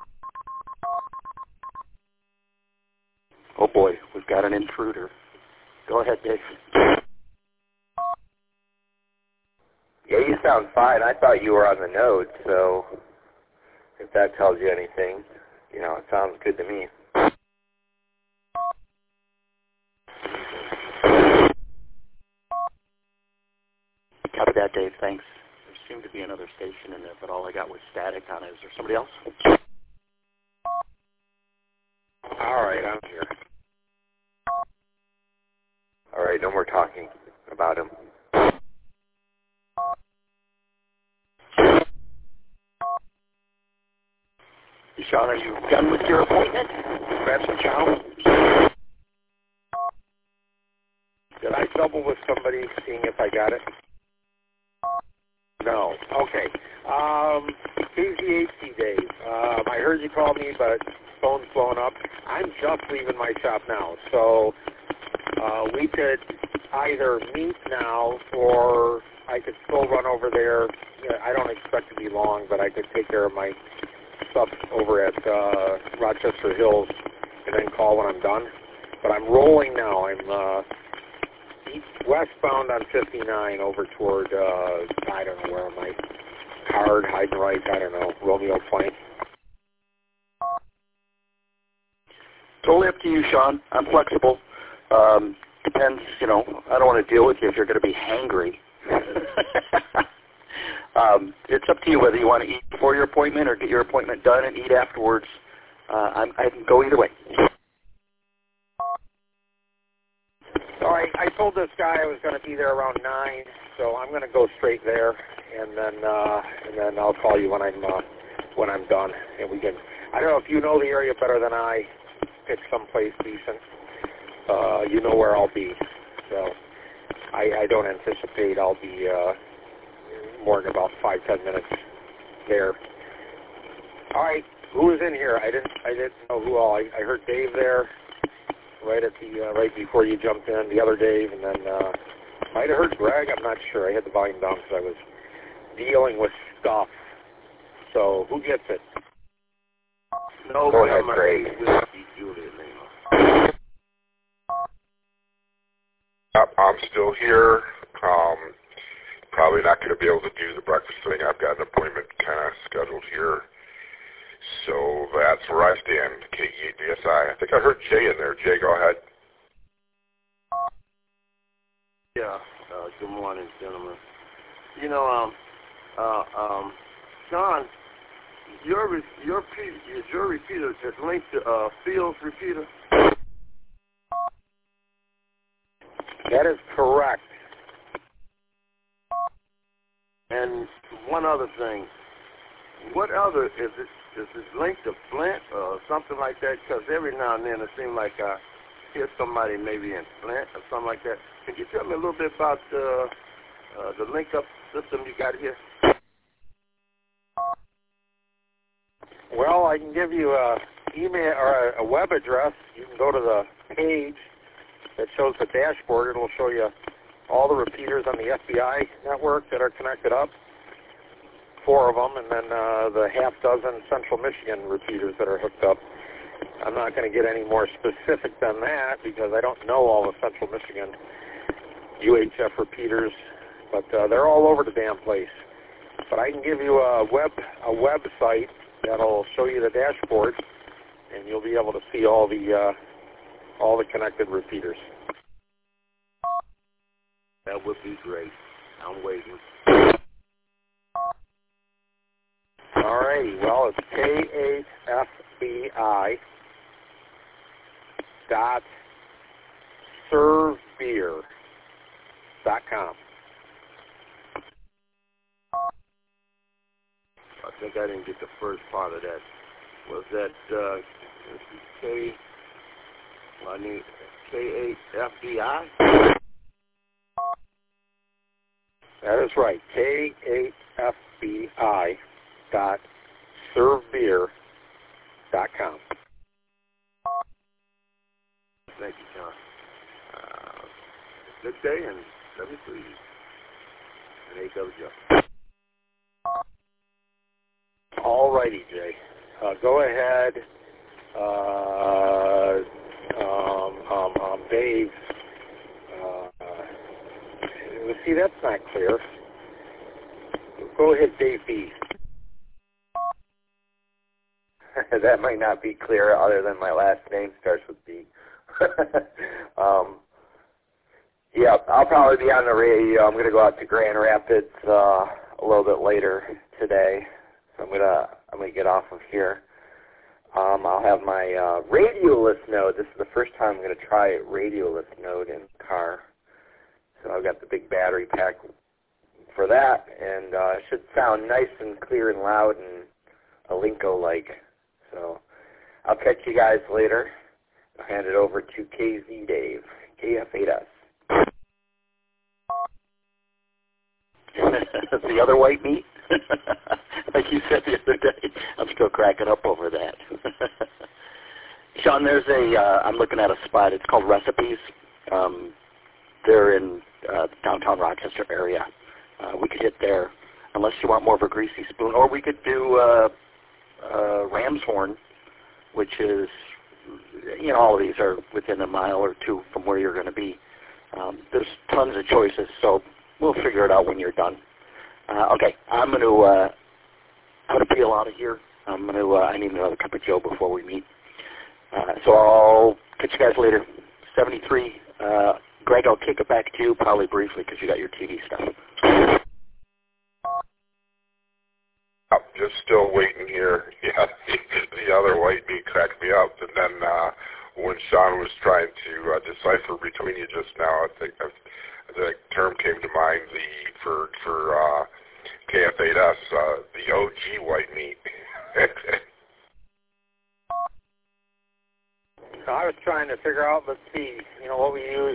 Oh boy, we've got an intruder. Go ahead, Dave. Yeah, you sound fine. I thought you were on the node, so if that tells you anything, you know, it sounds good to me. Copy that, Dave. Thanks. There seemed to be another station in there, but all I got was static on it. Is there somebody else? All right, I'm here. All right, no more talking about him. Sean, are you done with your appointment? Grab some chow. Did I double with somebody, seeing if I got it? No. Okay. KZHC Dave. I heard you call me, but phone's blowing up. I'm just leaving my shop now, so we could either meet now, or I could still run over there. I don't expect to be long, but I could take care of my stuff over at Rochester Hills and then call when I'm done. But I'm rolling now. I'm westbound on 59 over toward, I don't know, where am I? Card, Heidenreich, I don't know, Romeo Point. Totally up to you, Sean. I'm flexible. Depends, you know, I don't want to deal with you if you're going to be hangry. It's up to you whether you want to eat before your appointment or get your appointment done and eat afterwards. I can go either way. So I told this guy I was going to be there around 9, so I'm going to go straight there, and then I'll call you when I'm done, and we can. I don't know if you know the area better than I. Pick someplace decent. You know where I'll be, so I don't anticipate I'll be more than about 5-10 minutes there. All right, who was in here? I didn't know who all. I heard Dave there. Right at the right before you jumped in, the other Dave, and then might have heard Greg. I'm not sure. I had the volume down because I was dealing with stuff. So who gets it? No, go ahead, Greg. I'm still here. Probably not going to be able to do the breakfast thing. I've got an appointment kind of scheduled here. So that's where I stand, KEDSI. I think I heard Jay in there. Jay, go ahead. Yeah, good morning, gentlemen. You know, Sean, your repeater is linked to Phil's repeater? That is correct. And one other thing, what other, is it linked to Flint or something like that? Because every now and then it seems like I hear somebody maybe in Flint or something like that. Can you tell me a little bit about the link-up system you got here? Well, I can give you a email or a web address. You can go to the page that shows the dashboard. It'll show you all the repeaters on the FBI network that are connected up, 4 of them, and then the half dozen Central Michigan repeaters that are hooked up. I'm not going to get any more specific than that because I don't know all of Central Michigan UHF repeaters, but they're all over the damn place. But I can give you a website that'll show you the dashboard, and you'll be able to see all the connected repeaters. That would be great. I'm waiting. All righty. Well, it's KHFBI.servebeer.com. I think I didn't get the first part of that. Was that KHFBI? That is right. KHFBI.servebeer.com. Thank you, John. Good day, and let me see you. And AW. All righty, Jay. Go ahead. Dave. See, that's not clear. Go ahead, Dave B. That might not be clear other than my last name starts with B. Yeah, I'll probably be on the radio. I'm going to go out to Grand Rapids a little bit later today. So I'm gonna get off of here. I'll have my radioless node. This is the first time I'm going to try a radioless node in the car. So I've got the big battery pack for that, and it should sound nice and clear and loud and Alinco-like. So I'll catch you guys later. I'll hand it over to KZ Dave, KF8S. The other white meat? Like you said the other day. I'm still cracking up over that. Sean, there's I'm looking at a spot. It's called Recipes. They're in the downtown Rochester area. We could hit there, unless you want more of a greasy spoon. Or we could do Ram's Horn, which is, all of these are within a mile or two from where you're going to be. There's tons of choices, so we'll figure it out when you're done. Okay, I'm going to peel out of here. I need another cup of Joe before we meet. So I'll catch you guys later. 73. Greg, I'll kick it back to you probably briefly because you got your TV stuff. I'm just still waiting here. Yeah, the other white meat cracked me up. And then when Sean was trying to decipher between you just now, I think the term came to mind for KF8S, the OG white meat. So I was trying to figure out, let's see, what we use,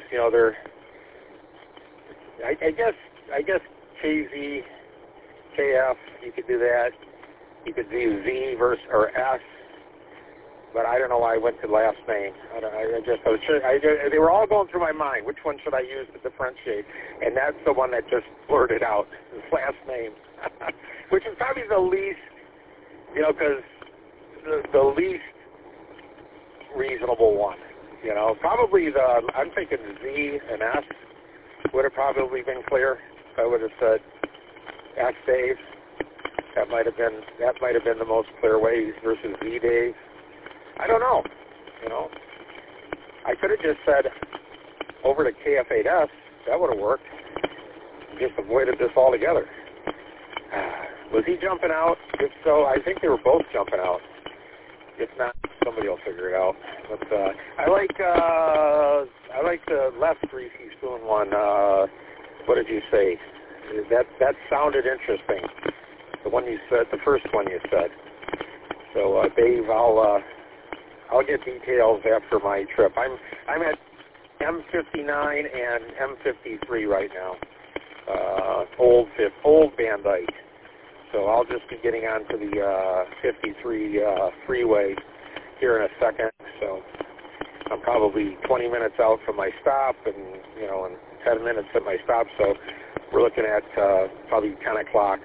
I guess KZ, KF, you could do that. You could do Z or S, but I don't know why I went to the last name. They were all going through my mind. Which one should I use to differentiate? And that's the one that just blurted out, his last name, which is probably the least, because the least reasonable one. Probably I'm thinking Z and S would have probably been clear. I would have said S Dave. That might have been the most clear way versus Z Dave. I don't know. I could have just said over to KF8S. That would have worked. Just avoided this altogether. Was he jumping out? If so, I think they were both jumping out. If not, somebody will figure it out. But I like the left greasy spoon one. What did you say? That sounded interesting. The one you said, the first one you said. So Dave, I'll get details after my trip. I'm at M59 and M53 right now. Old Bandite. So I'll just be getting onto the 53 freeway here in a second. So I'm probably 20 minutes out from my stop, and and 10 minutes at my stop. So we're looking at probably 10 o'clock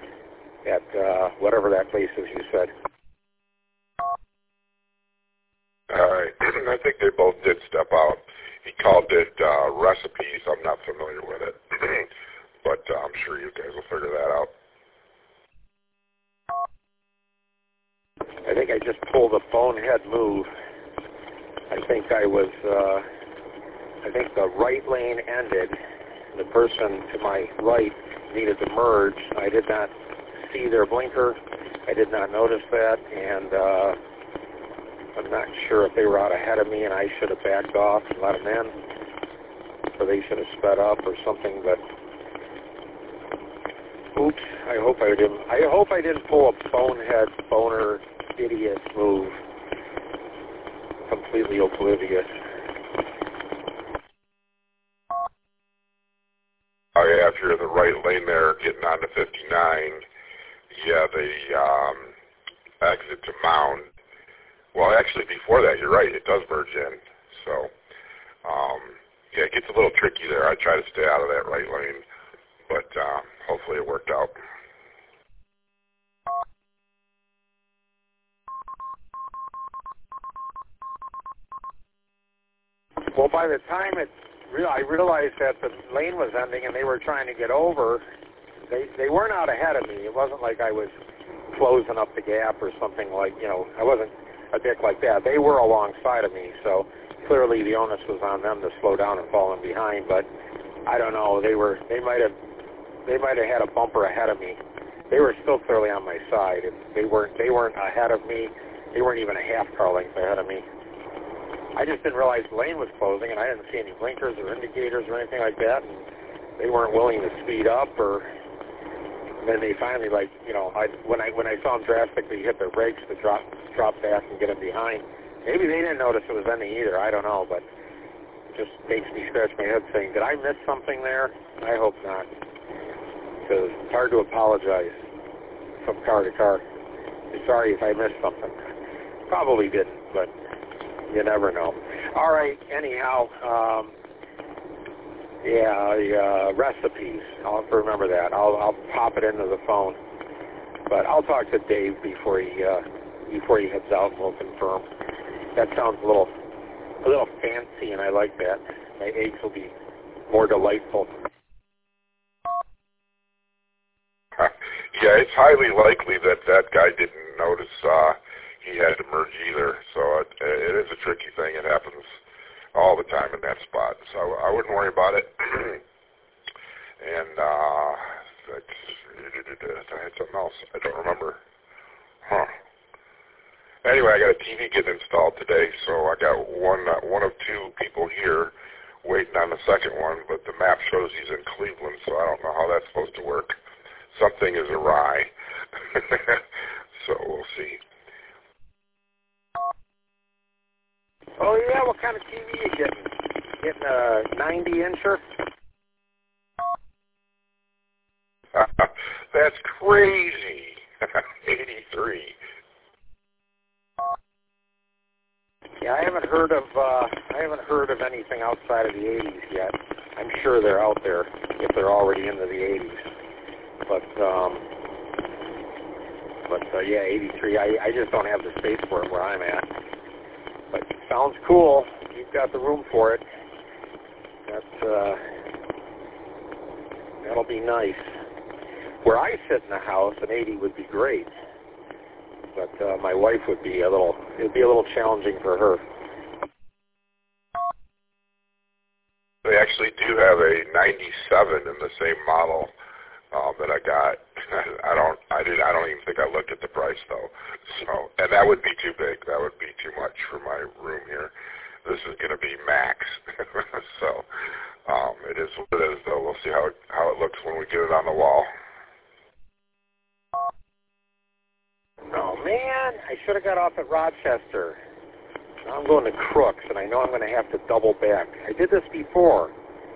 at whatever that place is you said. All right. I think they both did step out. He called it recipes. I'm not familiar with it, but I'm sure you guys will figure that out. I think I just pulled a bonehead move. I think I think the right lane ended. The person to my right needed to merge. I did not see their blinker. I did not notice that, and I'm not sure if they were out ahead of me and I should have backed off and let them in, or they should have sped up or something, but oops, I hope I didn't pull a boner, idiot move. Completely oblivious. Oh yeah, if you're in the right lane there, getting onto 59, yeah, the exit to Mound. Well, actually, before that, you're right, it does merge in. So, yeah, it gets a little tricky there. I try to stay out of that right lane, but hopefully it worked out. Well, by the time I realized that the lane was ending and they were trying to get over, they weren't out ahead of me. It wasn't like I was closing up the gap or something like, I wasn't a dick like that. They were alongside of me, so clearly the onus was on them to slow down and fall in behind, but I don't know. They might have had a bumper ahead of me. They were still clearly on my side. They weren't ahead of me. They weren't even a half car length ahead of me. I just didn't realize the lane was closing, and I didn't see any blinkers or indicators or anything like that, and they weren't willing to speed up, and then they finally, when I saw them drastically hit their brakes to drop back and get them behind, maybe they didn't notice it was ending either, I don't know, but it just makes me scratch my head saying, did I miss something there? I hope not, because it's hard to apologize from car to car. Sorry if I missed something. Probably didn't, but you never know. All right, anyhow, recipes. I'll have to remember that. I'll pop it into the phone. But I'll talk to Dave before he heads out, and we'll confirm. That sounds a little fancy, and I like that. My eggs will be more delightful. Yeah, it's highly likely that guy didn't notice he had to merge either. So it is a tricky thing. It happens all the time in that spot. So I wouldn't worry about it. And I had something else. I don't remember. Anyway, I got a TV getting installed today, so I got one of two people here waiting on the second one, but the map shows he's in Cleveland, so I don't know how that's supposed to work. Something is awry. So we'll see. Oh, yeah? What kind of TV are you getting? Getting a 90-incher? That's crazy. 83. Yeah, I haven't heard of anything outside of the 80s yet. I'm sure they're out there if they're already into the 80s. But yeah, 83. I just don't have the space for it where I'm at. But sounds cool. You've got the room for it. That'll be nice. Where I sit in the house, an 80 would be great. But my wife it'd be a little challenging for her. They actually do have a 97 in the same model that I got. I don't even think I looked at the price though. So, and that would be too big. That would be too much for my room here. This is going to be max. So, it is what it is though. We'll see how it looks when we get it on the wall. Oh man, I should have got off at Rochester. Now I'm going to Crooks, and I know I'm going to have to double back. I did this before.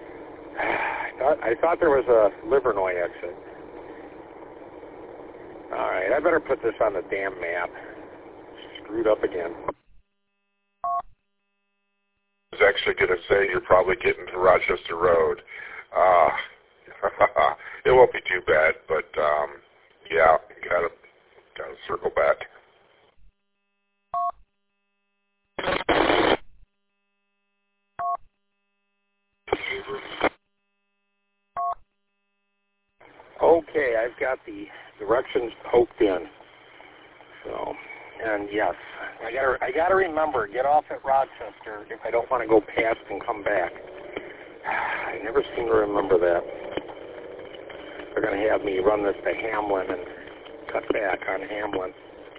I thought there was a Livernois exit. All right, I better put this on the damn map. Screwed up again. I was actually going to say you're probably getting to Rochester Road. It won't be too bad, but yeah, you gotta circle back. Okay, I've got the directions poked in. So, and yes, I gotta remember, get off at Rochester if I don't want to go past and come back. I never seem to remember that. They're going to have me run this to Hamlin and cut back on Hamlin.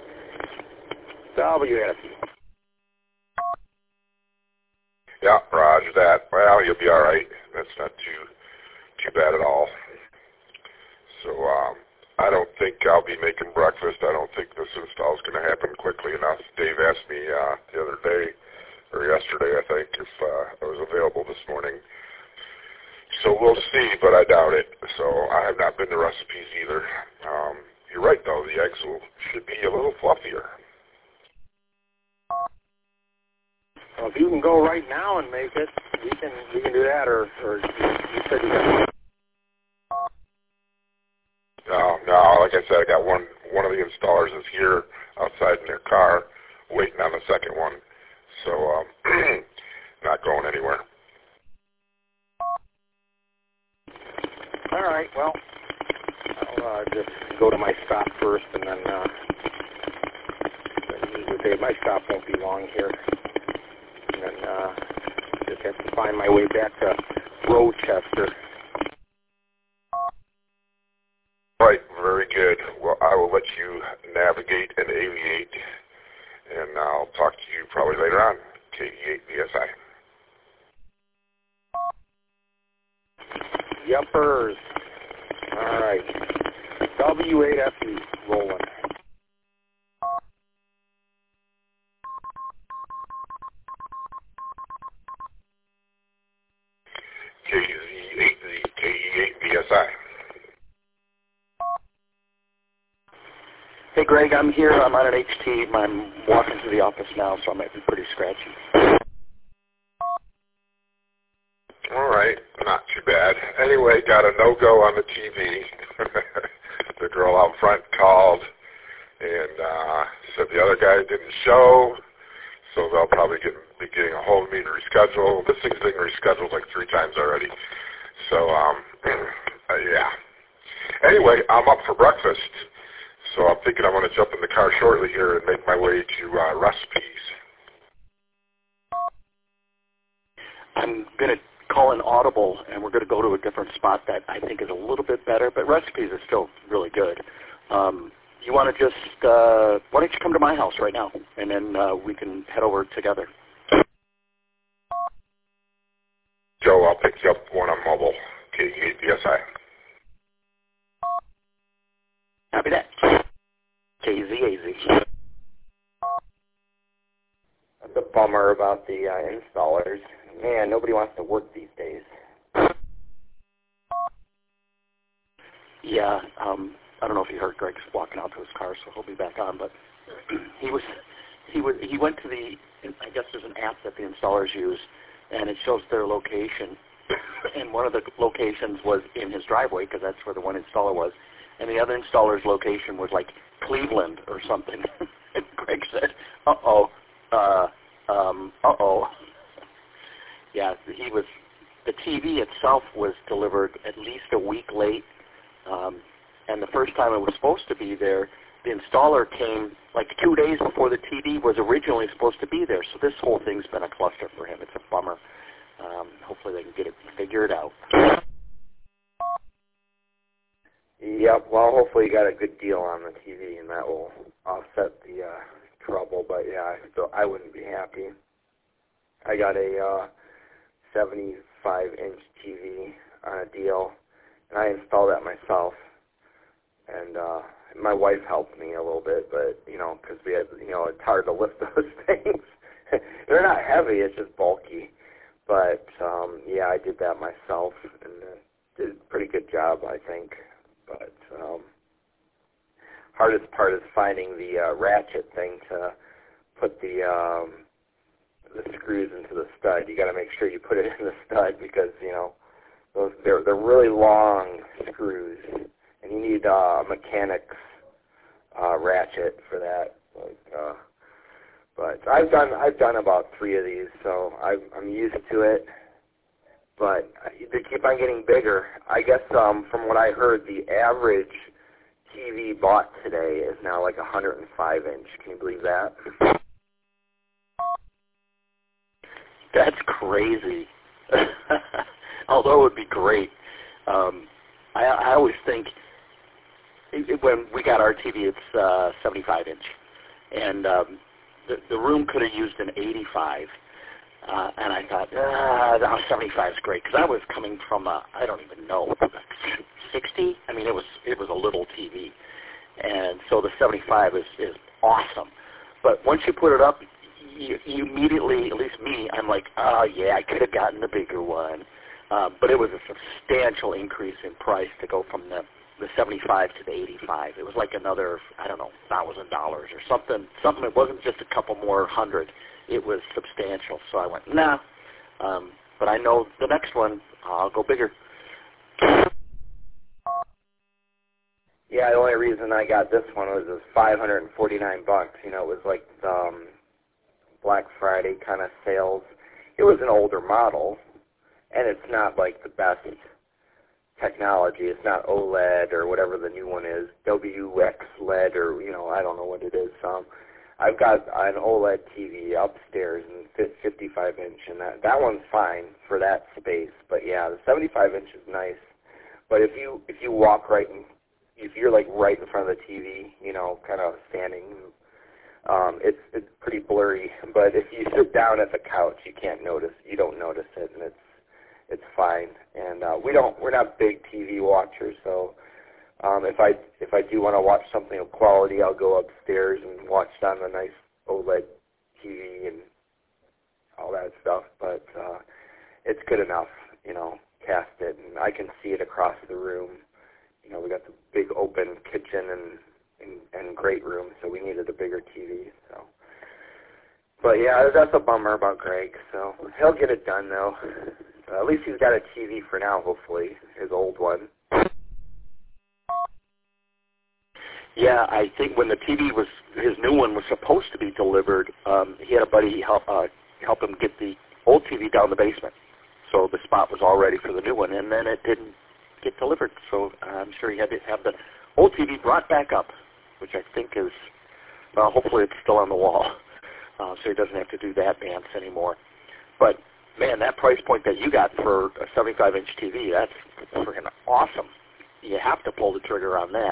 WS. Yeah, roger that. Well, you'll be all right. That's not too bad at all. So I don't think I'll be making breakfast. I don't think this install is going to happen quickly enough. Dave asked me the other day, or yesterday, I think, if I was available this morning. So we'll see, but I doubt it. So I have not been to Recipes either. You're right, though. The eggs should be a little fluffier. Well, if you can go right now and make it, we can do that, or you said you got. No, like I said, I got one of the installers is here outside in their car waiting on the second one. So not going anywhere. All right, well, I'll just go to my stop first, and then my stop won't be long here. And then just have to find my way back to Rochester. Right, very good. Well, I will let you navigate and aviate, and I'll talk to you probably later on. KE8BSI. Yuppers. All right. W8FE rolling. KE8BSI. Hey, Greg, I'm here. I'm on an HT. I'm walking to the office now, so I might be pretty scratchy. All right, not too bad. Anyway, got a no-go on the TV. The girl out front called and said the other guy didn't show, so they'll probably be getting a hold of me to reschedule. This thing's been rescheduled like 3 times already. So, yeah. Anyway, I'm up for breakfast, so I'm thinking I'm going to jump in the car shortly here and make my way to Recipes. I'm going to call an audible, and we're going to go to a different spot that I think is a little bit better, but Recipes is still really good. You want to just, why don't you come to my house right now, and then we can head over together. Joe, I'll pick you up when I'm mobile. KE8BSI. Happy that. KZAZ. That's a bummer about the installers. Man, nobody wants to work these days. Yeah, I don't know if you heard Greg's walking out to his car, so he'll be back on. But he went to the, I guess there's an app that the installers use, and it shows their location. And one of the locations was in his driveway because that's where the one installer was, and the other installer's location was like Cleveland or something. And Greg said, "Uh-oh." Yeah, the TV itself was delivered at least a week late, and the first time it was supposed to be there, the installer came like 2 days before the TV was originally supposed to be there. So this whole thing's been a cluster for him. It's a bummer. Hopefully they can get it figured out. Yep, well, hopefully you got a good deal on the TV, and that will offset the trouble. But yeah, I wouldn't be happy. I got a 75-inch TV on a deal, and I installed that myself. And my wife helped me a little bit, but, because we had, it's hard to lift those things. They're not heavy, it's just bulky. But, yeah, I did that myself, and did a pretty good job, I think. But hardest part is finding the ratchet thing to put the screws into the stud. You got to make sure you put it in the stud because they're really long screws, and you need a mechanic's ratchet for that. But I've done about 3 of these, so I'm used to it. but they keep on getting bigger. I guess from what I heard, the average TV bought today is now like 105-inch. Can you believe that? That's crazy. Although it would be great. I always think when we got our TV, it's 75-inch, and the room could have used an 85. And I thought, 75 is great, because I was coming from I don't even know, 60. I mean, it was a little TV, and so the 75 is awesome. But once you put it up, you immediately, at least me, I'm like, oh yeah, I could have gotten the bigger one. But it was a substantial increase in price to go from the 75 to the 85. It was like another, I don't know, $1,000 or something. It wasn't just a couple more hundred. It was substantial. So I went, nah. But I know the next one, I'll go bigger. Yeah, the only reason I got this one was it was $549. You know, it was like Black Friday kind of sales. It was an older model, and it's not like the best technology. It's not OLED or whatever the new one is, WX LED or, you know, I don't know what it is. I've got an OLED TV upstairs and fit 55-inch, and that one's fine for that space. But yeah, the 75-inch is nice. But if you walk if you're like right in front of the TV, you know, kind of standing, it's pretty blurry. But if you sit down at the couch, you don't notice it, and it's fine. And we're not big TV watchers, so if I do want to watch something of quality, I'll go upstairs and watch it on a nice OLED TV and all that stuff. But it's good enough, you know, cast it, and I can see it across the room. You know, we got the big open kitchen and great room, so we needed a bigger TV. So, but yeah, that's a bummer about Greg. So he'll get it done though. At least he's got a TV for now, hopefully, his old one. Yeah, I think when the TV his new one was supposed to be delivered, he had a buddy help him get the old TV down the basement. So the spot was all ready for the new one, and then it didn't get delivered. So I'm sure he had to have the old TV brought back up, which I think is, well, hopefully it's still on the wall, so he doesn't have to do that dance anymore. But man, that price point that you got for a 75-inch TV, that's freaking awesome. You have to pull the trigger on that.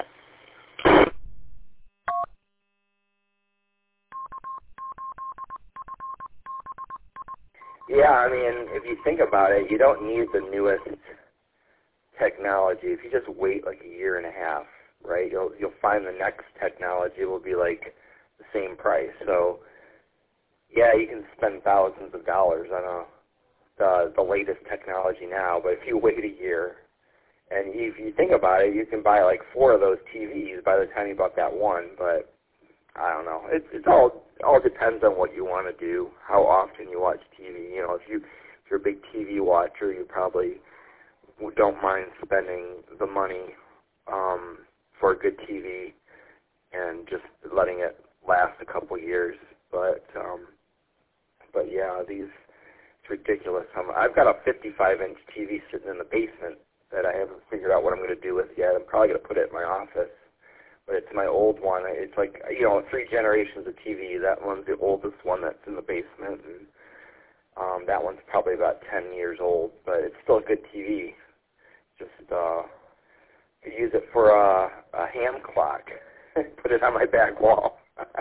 Yeah, I mean, if you think about it, you don't need the newest technology. If you just wait like a year and a half, right, you'll find the next technology will be like the same price. So, yeah, you can spend thousands of dollars on the latest technology now, but if you wait a year, and if you think about it, you can buy like 4 of those TVs by the time you bought that one. But I don't know. It all depends on what you want to do, how often you watch TV. You know, if you're a big TV watcher, you probably don't mind spending the money for a good TV and just letting it last a couple years. But yeah, it's ridiculous. I've got a 55-inch TV sitting in the basement that I haven't figured out what I'm going to do with yet. I'm probably going to put it in my office. But it's my old one. It's like, 3 generations of TV. That one's the oldest one that's in the basement, and that one's probably about 10 years old. But it's still a good TV. Just could use it for a ham clock. Put it on my back wall.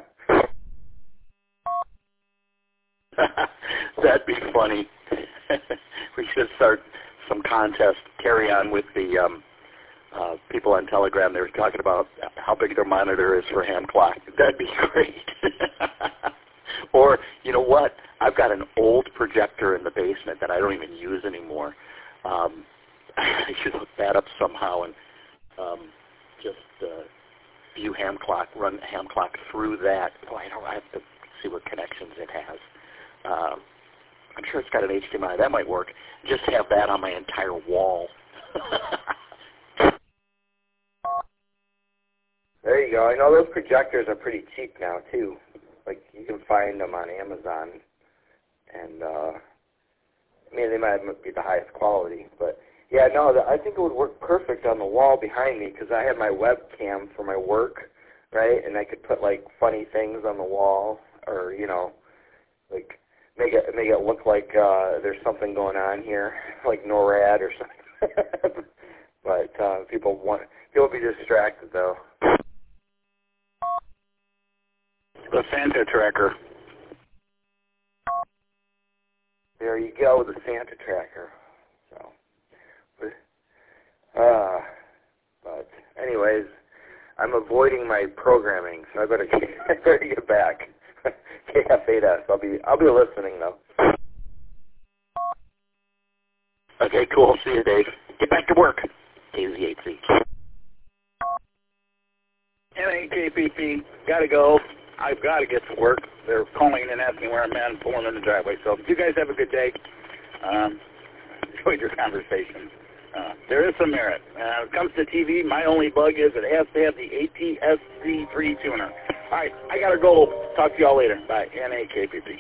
That'd be funny. We should start some contest. Carry on with the people on Telegram. They were talking about how big their monitor is for ham clock. That'd be great. Or, you know what? I've got an old projector in the basement that I don't even use anymore. I should hook that up somehow and just view ham clock, run ham clock through that. Oh, I have to see what connections it has. I'm sure it's got an HDMI. That might work. Just have that on my entire wall. There you go. I know those projectors are pretty cheap now, too. Like, you can find them on Amazon. And, mean, they might not be the highest quality, but yeah, no, I think it would work perfect on the wall behind me because I have my webcam for my work, right? And I could put like funny things on the wall, or like make it look like there's something going on here, like NORAD or something. But people be distracted though. The Santa Tracker. There you go, the Santa Tracker. So, but anyways, I'm avoiding my programming, so I better get back. KF8S. I'll be listening though. Okay, cool. See you, Dave. Get back to work. KZ8Z. NAKPP, gotta go. I've got to get to work. They're calling and asking where I'm at and pulling in the driveway. So you guys have a good day. Enjoyed your conversation. There is some merit. When it comes to TV, my only bug is it has to have the ATSC3 tuner. All right, I got to go. Talk to y'all later. Bye. NAKPP.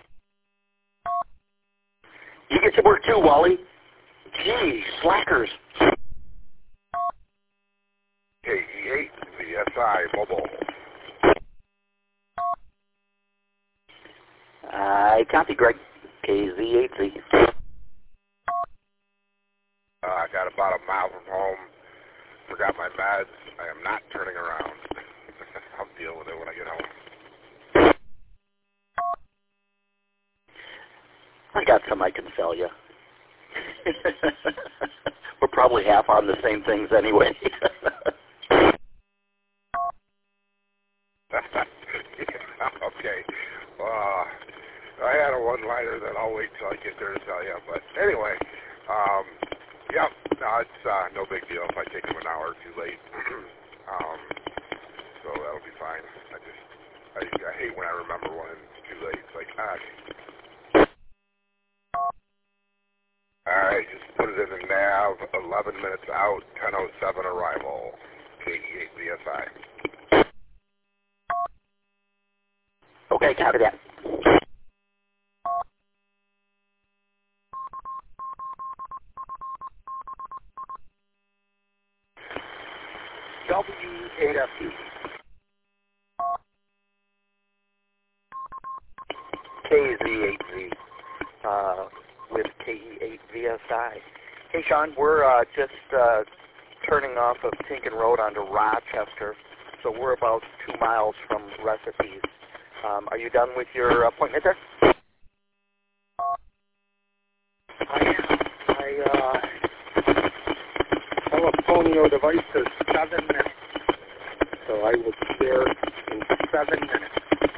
You get to work too, Wally. Gee, slackers. KE8, VSI Mobile. I copy, Greg. KZ8Z. I got about a mile from home. Forgot my meds. I am not turning around. I'll deal with it when I get home. I got some I can sell you. We're probably half on the same things anyway. Okay. I had a one-liner that I'll wait till I get there to tell you. But anyway, yeah, no, it's no big deal if I take them an hour or two late. So that'll be fine. I hate when I remember when it's too late. It's like, all right, just put it in the nav. 11 minutes out, 10:07 arrival. KE8 VSI. Okay, copy that. W8FU. KZ8Z with KE8VSI. Hey, Sean, we're just turning off of Tinkin Road onto Rochester, so we're about 2 miles from Recipes. Are you done with your appointment there? I am. My telephonio device is 7 minutes, so I will be there in 7 minutes.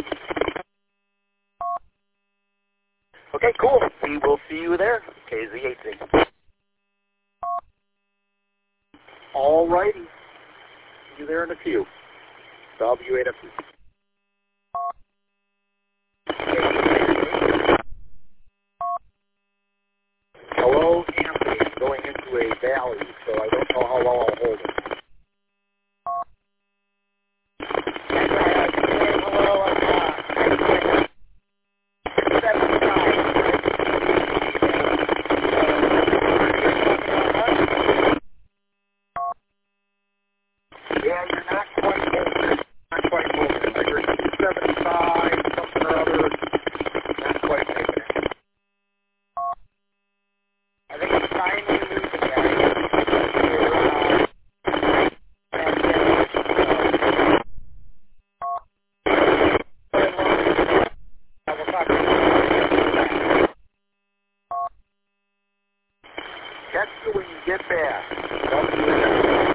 Okay, cool. We will see you there. KZ8Z. All righty. See you there in a few. W8FU. Hello, Anthony. I'm going into a valley, so I don't know how well I'll hold it. Yeah, you're not quite moving. Not quite moving. I heard 275, something or other. Not quite making it. I think it's time we leave the area. Catch you when you get back.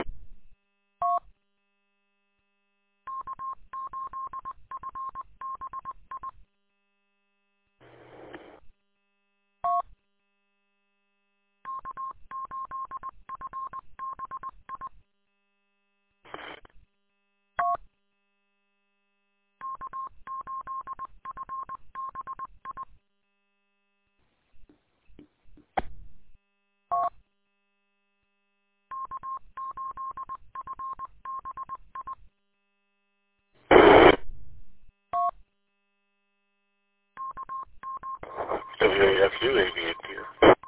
WAFU aviator here.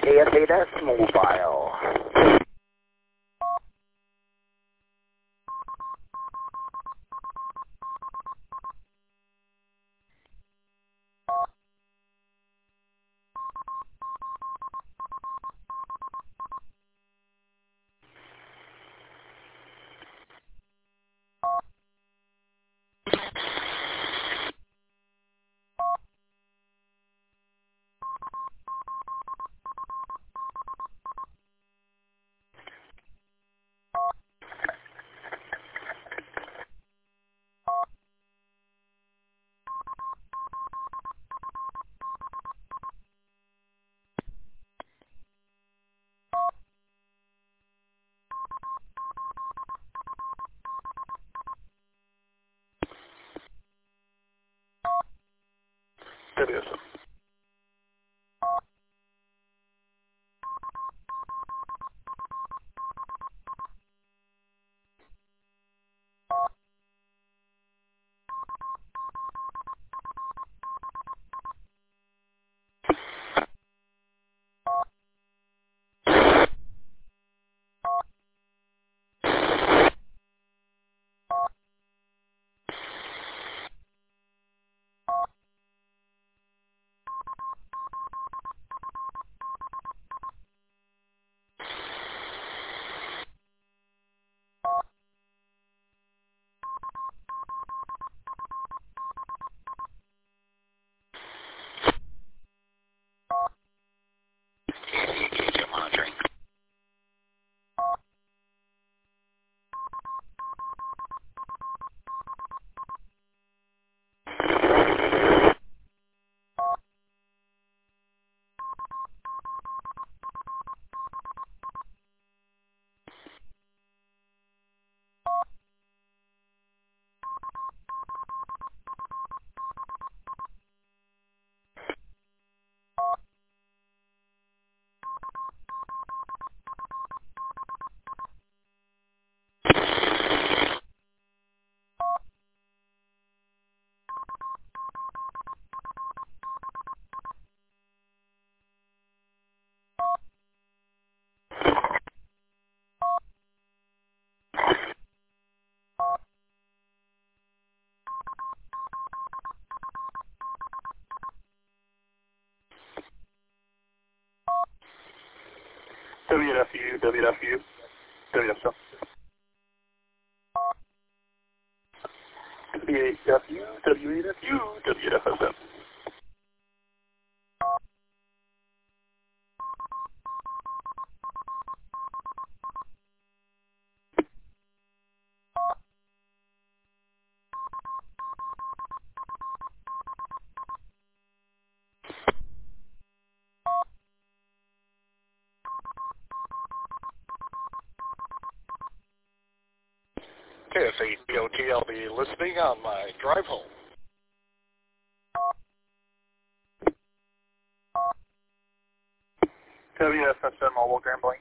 KF8S Mobile. WSO. Monitoring. WFU, WFU, WSO. W8FU, W8FU, WFSM. KSA DOT, I'll be listening on my drive home. WFSM Mobile Grambling.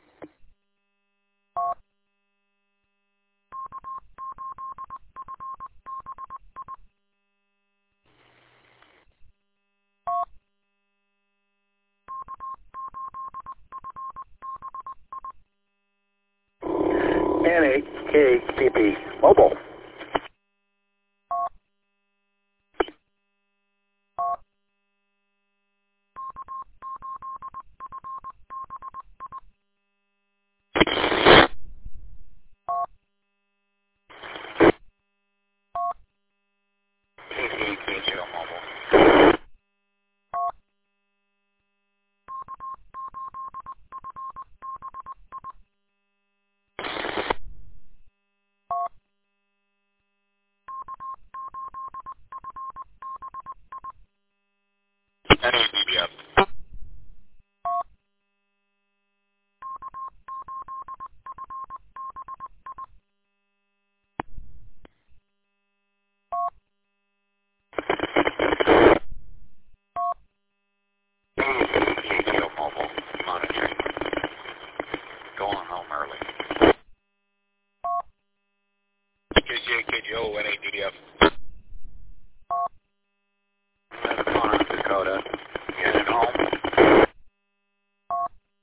NHKPP Mobile. KCAK0 Mobile. NADBF. KCAK0 Mobile. Monitoring. Going home early. KGO, NADBF. Dakota. Getting home.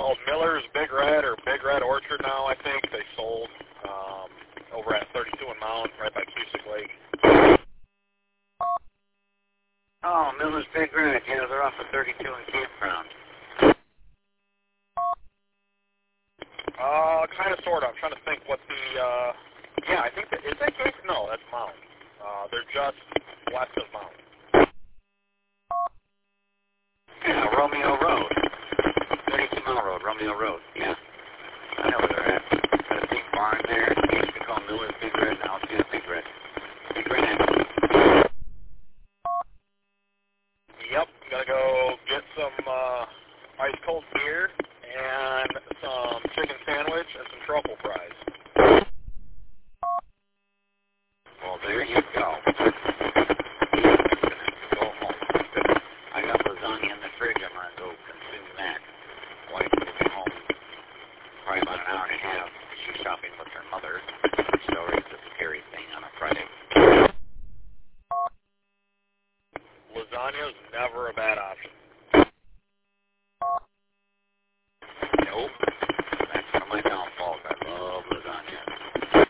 called Miller's Big Red or Big Red Orchard now, I think. They sold over at 32 and Mount, right by Cusick Lake. Oh, Miller's Big Red. Yeah, they're off of 32 and Campground. Kind of, sort of. I'm trying to think what the, yeah, I think that, is that Cape? No, that's Mount. They're just west of Mount. Yeah, Romeo Road. 32 Mile Road, Romeo Road, yeah. I know where they're at. Got a big barn there. They used to call Miller's Big Red, now it's just Big Red. Big Red. Yep, I'm going to go get some ice cold beer and some chicken sandwich and some truffle fries. Well, there you go. Go home. I got lasagna in the fridge. I'm going to go consume that. Wife will be home probably about an hour and a half. She's shopping with her mother, which is always a scary thing on a Friday. Lasagna is never a bad option. Nope. That's one of my downfalls. I love lasagna.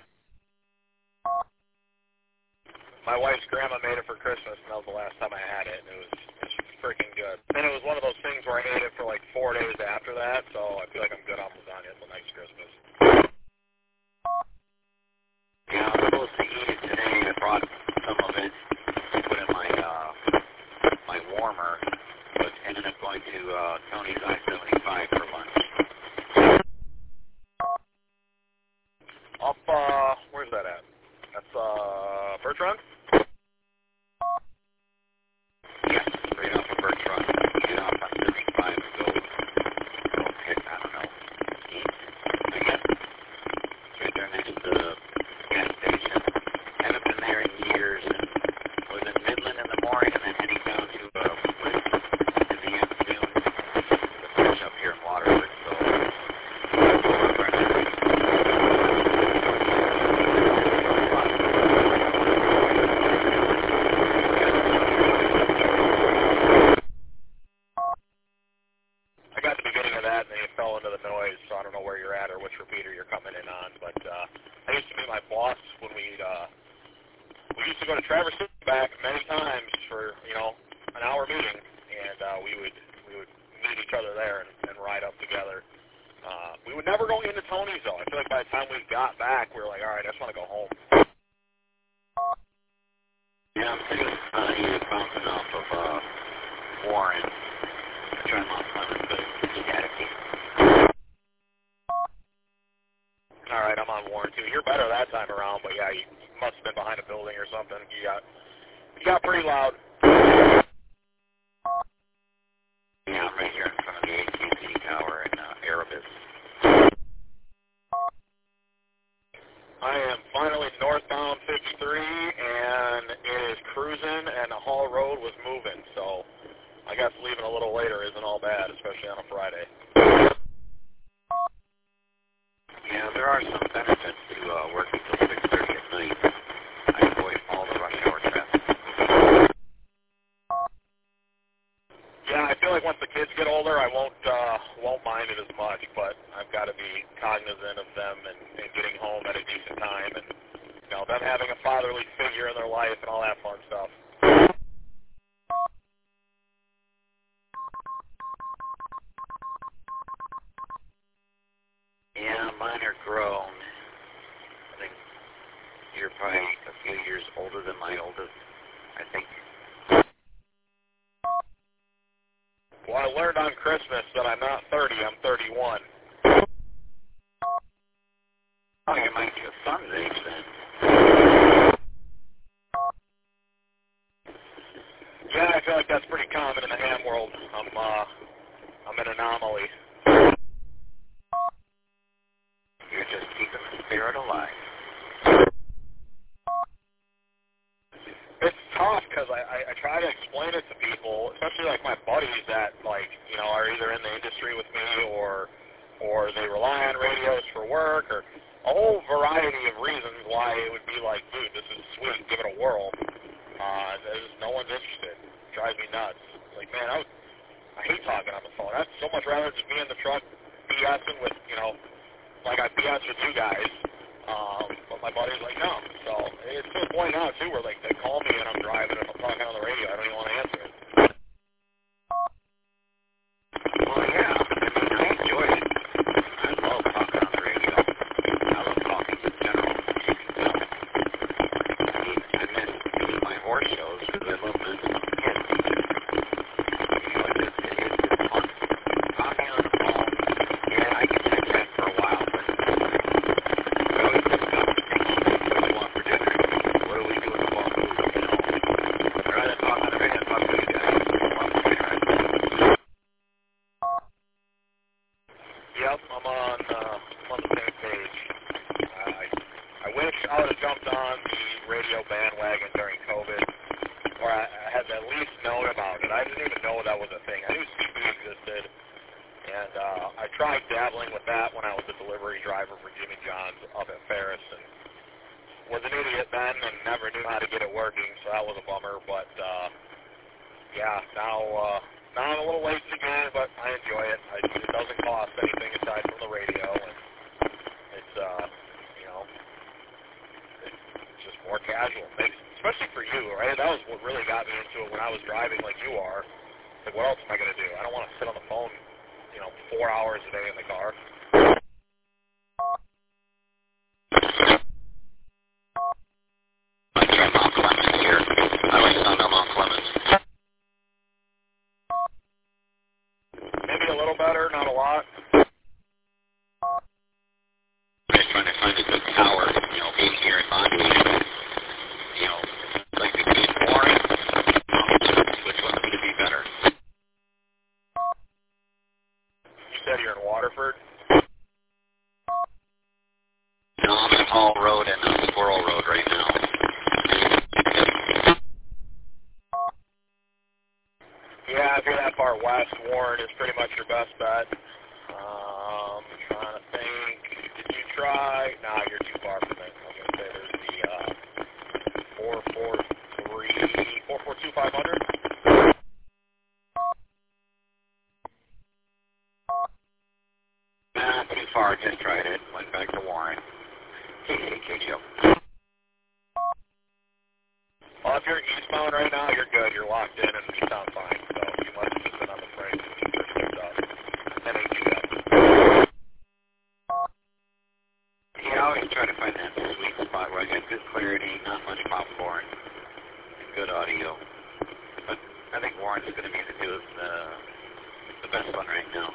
My wife's grandma made it for Christmas, and that was the last time I had it, and it was freaking good. And it was one of those things where I ate it for like 4 days after that, so I feel like I'm good on lasagna until next Christmas. Yeah, I'm supposed to eat it today. I brought some of it to put in my warmer, but ended up going to Tony's I-75 for lunch. Up, where's that at? That's, Birch Run? Yes, right off of Birch Run. Get off on 75 and go hit, I don't know, east, I guess. It's right there next to the gas station. Haven't been there in years, and was in Midland in the morning and then heading down to Woods in the afternoon. The finish up here in Waterwood, so I got the beginning of that, and then you fell into the noise, so I don't know where you're at or which repeater you're coming in on, but I used to meet my boss when we used to go to Traverse City back many times for, you know, an hour meeting, and we would meet each other there and ride up together. We would never go into Tony's, though. I feel like by the time we got back, we were like, all right, I just want to go home. yeah, I'm thinking you bouncing off of Warren. I tried Mount Clemens, but he had a key. All right, I'm on Warren, too. You're better that time around, but yeah, you must have been behind a building or something. You got pretty loud. Yeah, I'm right here in front of the AT&T Tower in Erebus. I am finally northbound 53, and it is cruising, and the Hall Road was moving, so I guess leaving a little later isn't all bad, especially on a Friday. Yeah, there are some benefits to working till 6:30 at night. I avoid all the rush hour traffic. Yeah, I feel like once the kids get older, I won't mind it as much, but I've got to be cognizant of them and getting home at a decent time, and you know, them having a fatherly figure in their life and all that fun stuff. Yeah, mine are grown. I think you're probably a few years older than my oldest, I think. Well, I learned on Christmas that I'm not 30, I'm 31. Oh, you might be a son's age then. Yeah, I feel like that's pretty common in the ham world. I'm an anomaly. You're just keeping the spirit alive. It's tough because I try to explain it to people, especially like my buddies that like, you know, are either in the industry with me or they rely on radios for work or a whole variety of reasons why it would be like, dude, this is sweet, give it a whirl. No one's interested. It drives me nuts. Like, man, I hate talking on the phone. I'd so much rather just be in the truck BSing with, like I BS with you guys, but my buddy's like, no. So it's to the point now, too, where, like, they call me and I'm driving and I'm talking on the radio. I don't even want to answer it. Well, yeah, I enjoy it. I love talking on the radio. I love talking in general. I miss my horse shows because I love listening to kids. It's fun. Talking on the phone, yeah, I can take that for a while, but I always discuss what do we want for dinner? What do we do in the fall? I'd rather talk on the radio than talk to you guys. Yep, I'm on the same page. I wish I would have jumped on the radio bandwagon during COVID, or I had at least known about it. I didn't even know that was a thing. I knew CB existed, and I tried dabbling with that when I was a delivery driver for Jimmy John's up at Ferris, and was an idiot then and never knew how to get it working, so that was a bummer. But yeah, now I'm a little late to the game, but I enjoy it. It doesn't cost anything aside from the radio, and it's it's just more casual. Especially for you, right? That was what really got me into it when I was driving like you are. Like, what else am I going to do? I don't want to sit on the phone, 4 hours a day in the car. I try Mount Clemens here. I like sound on Mount Clemens. Maybe a little better, not a lot. I'm just trying to find a good tower, being here in Montana. Like between Warren, which one's going to be better? You said you're in Waterford? No, I'm in Hall Road and Squirrel Road right now. Yeah, if you're that far west, Warren is pretty much your best bet. Trying to think. Did you try? Nah, you're too far from it. I'm going to say there's the 442-500. Nah, too far. Just tried it. Went back to Warren. KCKO. Well, if you're eastbound right now, you're good. You're locked in, and you sound fine. So you must have just been on the frame when you first picked up. NAGF. Yeah, I always try to find that sweet spot where I get good clarity, not much popcorn, and good audio. But I think Warren's going to be the best one right now.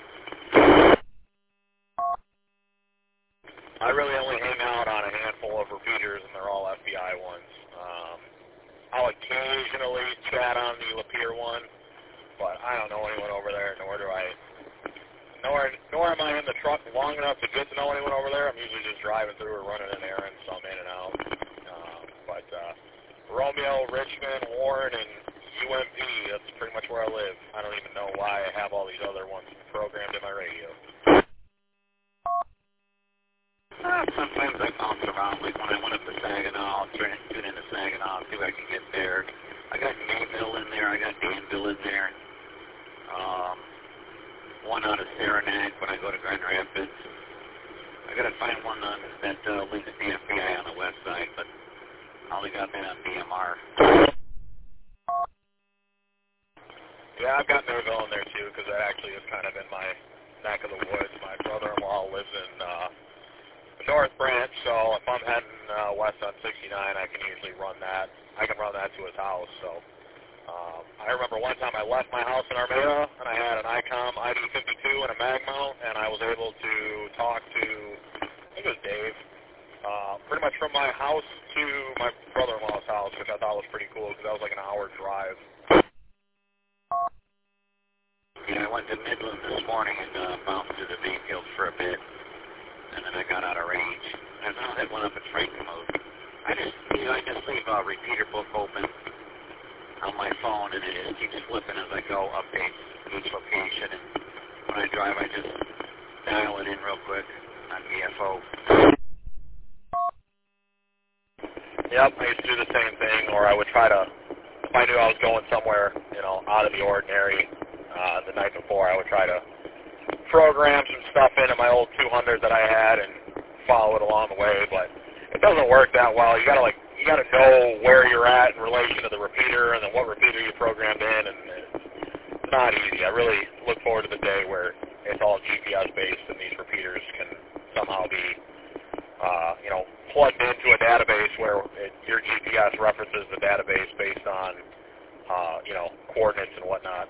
I really only hang out on a handful of repeaters, and they're all FBI ones. I'll occasionally chat on the Lapeer one, but I don't know anyone over there, nor am I in the truck long enough to get to know anyone over there. I'm usually just driving through or running an errand, so I'm in and out. But Romeo, Richmond, Warren, and UMP, that's pretty much where I live. I don't even know why I have all these other ones programmed in my radio. Sometimes I bounce around, like when I went up to Saginaw, I'll try and tune into Saginaw, see if I can get there. I got Mayville in there, I got Danville in there. One out of Saranac when I go to Grand Rapids. I got to find one that links to the FBI on the west side, but I only got that on BMR. Yeah, I've got Mayville in there too, because that actually is kind of in my neck of the woods. My brother-in-law lives in North Branch, so if I'm heading west on 69, I can usually run that. I can run that to his house. So I remember one time I left my house in Armada, and I had an ICOM ID52 and a mag mount, and I was able to talk to, I think it was Dave, pretty much from my house to my brother-in-law's house, which I thought was pretty cool because that was like an hour drive. Yeah, I went to Midland this morning and bounced through the Mayfield for a bit. And then I got out of range. And now that went up in Franken mode. I just leave a repeater book open on my phone, and it just keeps flipping as I go, updates each location. And when I drive, I just dial it in real quick on VFO. Yep, I used to do the same thing, or I would try to, if I knew I was going somewhere, out of the ordinary the night before, I would try to program some stuff into my old 200 that I had and follow it along the way, but it doesn't work that well. You gotta know where you're at in relation to the repeater and then what repeater you programmed in, and it's not easy. I really look forward to the day where it's all GPS based and these repeaters can somehow be, plugged into a database where your GPS references the database based on, coordinates and whatnot.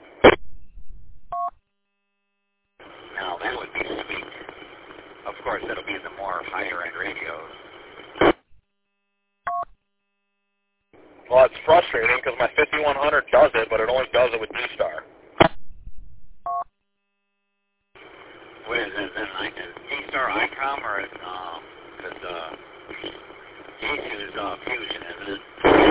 Now, that would be sweet. Of course, that'll be the more higher-end radios. Well, it's frustrating because my 5100 does it, but it only does it with D-Star. What is it? Is D-Star ICOM or because Yaesu is Fusion, isn't it?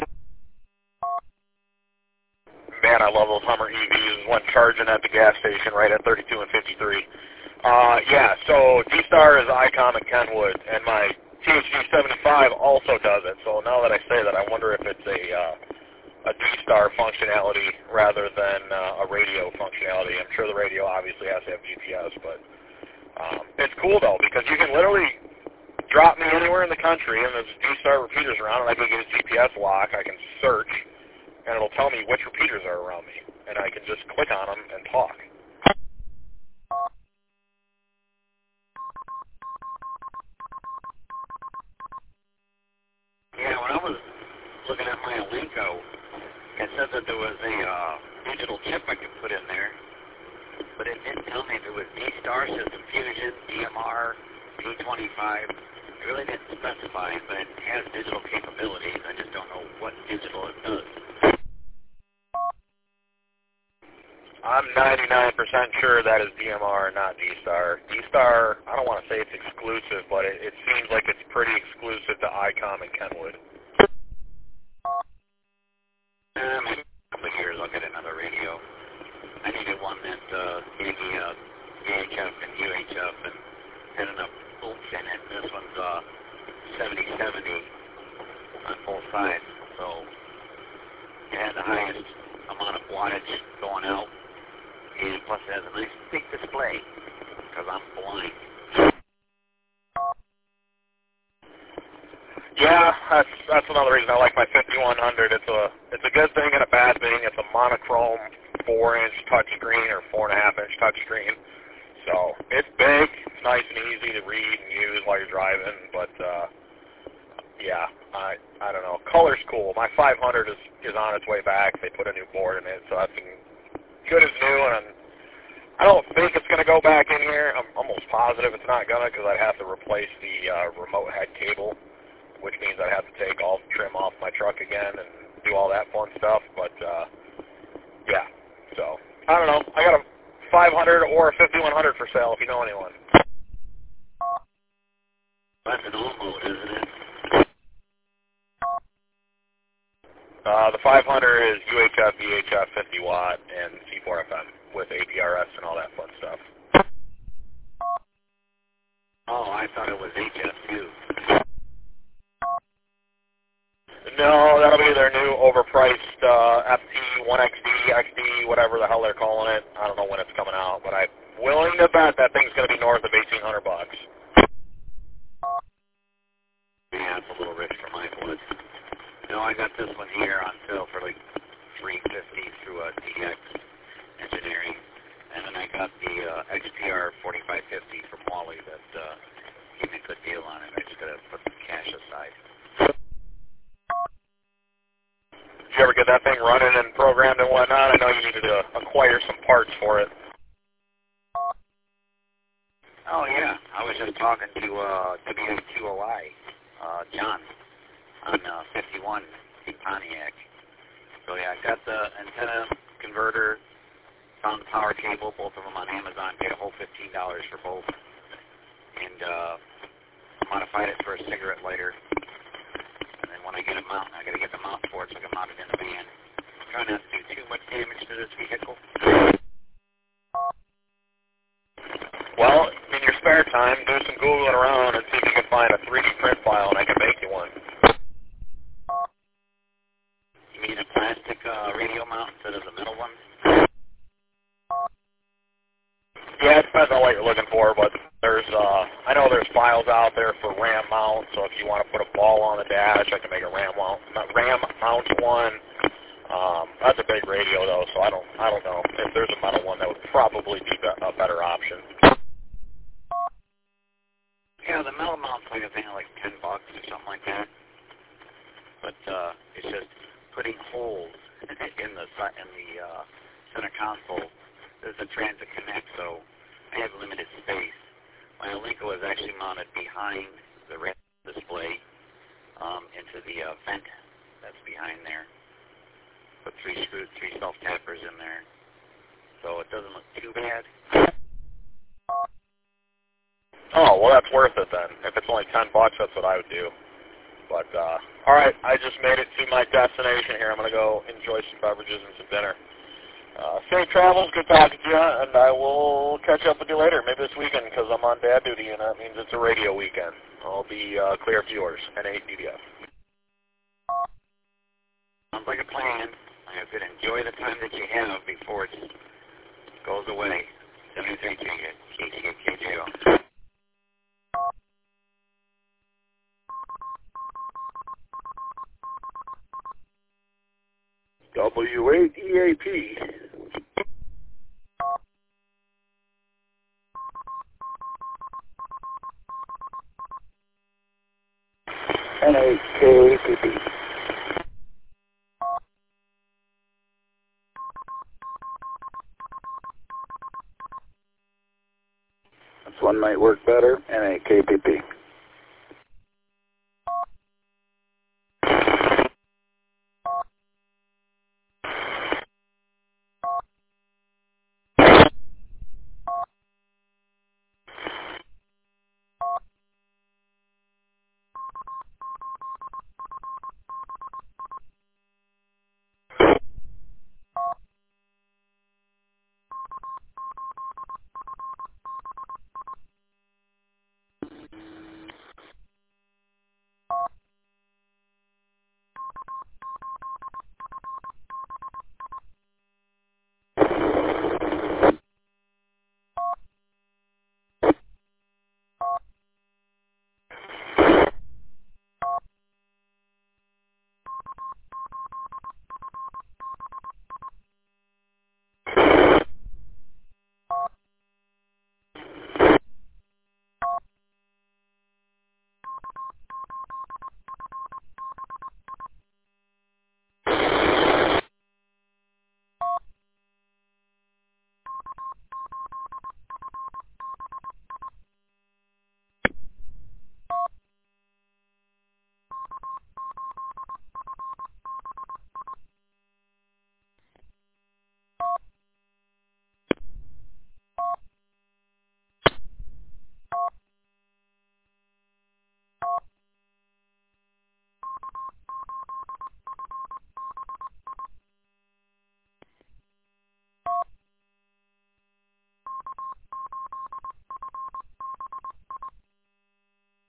Man, I love those Hummer EVs. One charging at the gas station right at 32 and 53. So D-Star is ICOM and Kenwood, and my THG75 also does it. So now that I say that, I wonder if it's a D-Star functionality rather than a radio functionality. I'm sure the radio obviously has to have GPS, but it's cool though because you can literally drop me anywhere in the country and there's D-Star repeaters around, and I can get a GPS lock. I can search, and it'll tell me which repeaters are around me, and I can just click on them and talk. Yeah, when I was looking at my Alinco, it said that there was a digital chip I could put in there, but it didn't tell me if it was D-Star, System Fusion, DMR, P25. It really didn't specify, but it has digital capabilities. I just don't know what digital it does. I'm 99% sure that is DMR, not D-Star. D-Star, I don't want to say it's exclusive, but it seems like it's pretty exclusive to ICOM and Kenwood. Maybe a couple of years I'll get another radio. I needed one that gave me VHF and UHF and had enough volts in it. This one's 7070 on both sides, so it had the highest amount of wattage going out. And plus it has a nice big display, because I'm blind. Yeah, that's another reason I like my 5100. It's a good thing and a bad thing. It's a monochrome 4-inch touchscreen or 4.5-inch touchscreen. So it's big, it's nice and easy to read and use while you're driving, but I don't know. Color's cool. My 500 is on its way back. They put a new board in it, so that's good as new, and I don't think it's going to go back in here. I'm almost positive it's not going to because I'd have to replace the remote head cable, which means I'd have to take all the trim off my truck again and do all that fun stuff. But, so I don't know. I got a 500 or a 5100 for sale if you know anyone. That's an old mode, isn't it? The 500 is UHF, VHF, 50 watt, and C4FM with APRS and all that fun stuff. Oh, I thought it was HF too. No, that'll be their new overpriced FT1XD, XD, whatever the hell they're calling it. I don't know when it's coming out, but I'm willing to bet that thing's going to be north of $1,800. Yeah, it's a little rich for my blood. No, I got this one here on sale for like $350 through DX Engineering, and then I got the XPR 4550 from Wally that gave me a good deal on it. I just got to put some cash aside. Did you ever get that thing running and programmed and whatnot? I know you needed to acquire some parts for it. Oh, yeah. I was just talking to WQOI, John, on 51 in Pontiac. So, yeah, I got the antenna converter, found the power cable, both of them on Amazon, paid a whole $15 for both, and modified it for a cigarette lighter. And then when I get a mount, I got to get the mount for it so I can mount it in the van. I'm trying not to do too much damage to this vehicle. Well, in your spare time, do some Googling around and see if you can find a 3D print file and I can make you one. You mean a plastic radio mount instead of the metal one? Yeah, it depends on what you're looking for, but there's I know there's files out there for RAM mount, so if you want to put a ball on the dash, I can make a RAM mount one. That's a big radio though, so I don't know. If there's a metal one, that would probably be a better option. Yeah, the metal mount's like I think like $10 or something like that. But it's just putting holes in the center console. There's a transit connect, so I have limited space. My Alinco is actually mounted behind the red display into the vent that's behind there. Put three self-tappers in there, so it doesn't look too bad. Oh, well, that's worth it then. If it's only $10, that's what I would do. But, all right, I just made it to my destination here. I'm going to go enjoy some beverages and some dinner. Safe travels, good talking to you, and I will catch up with you later, maybe this weekend, because I'm on dad duty, and that means it's a radio weekend. I'll be clear of viewers, NA-DDF. Sounds like a plan. I could enjoy the time that you have before it goes away. 73 KJO. W8EAP. NAKPP. This one might work better. NAKPP.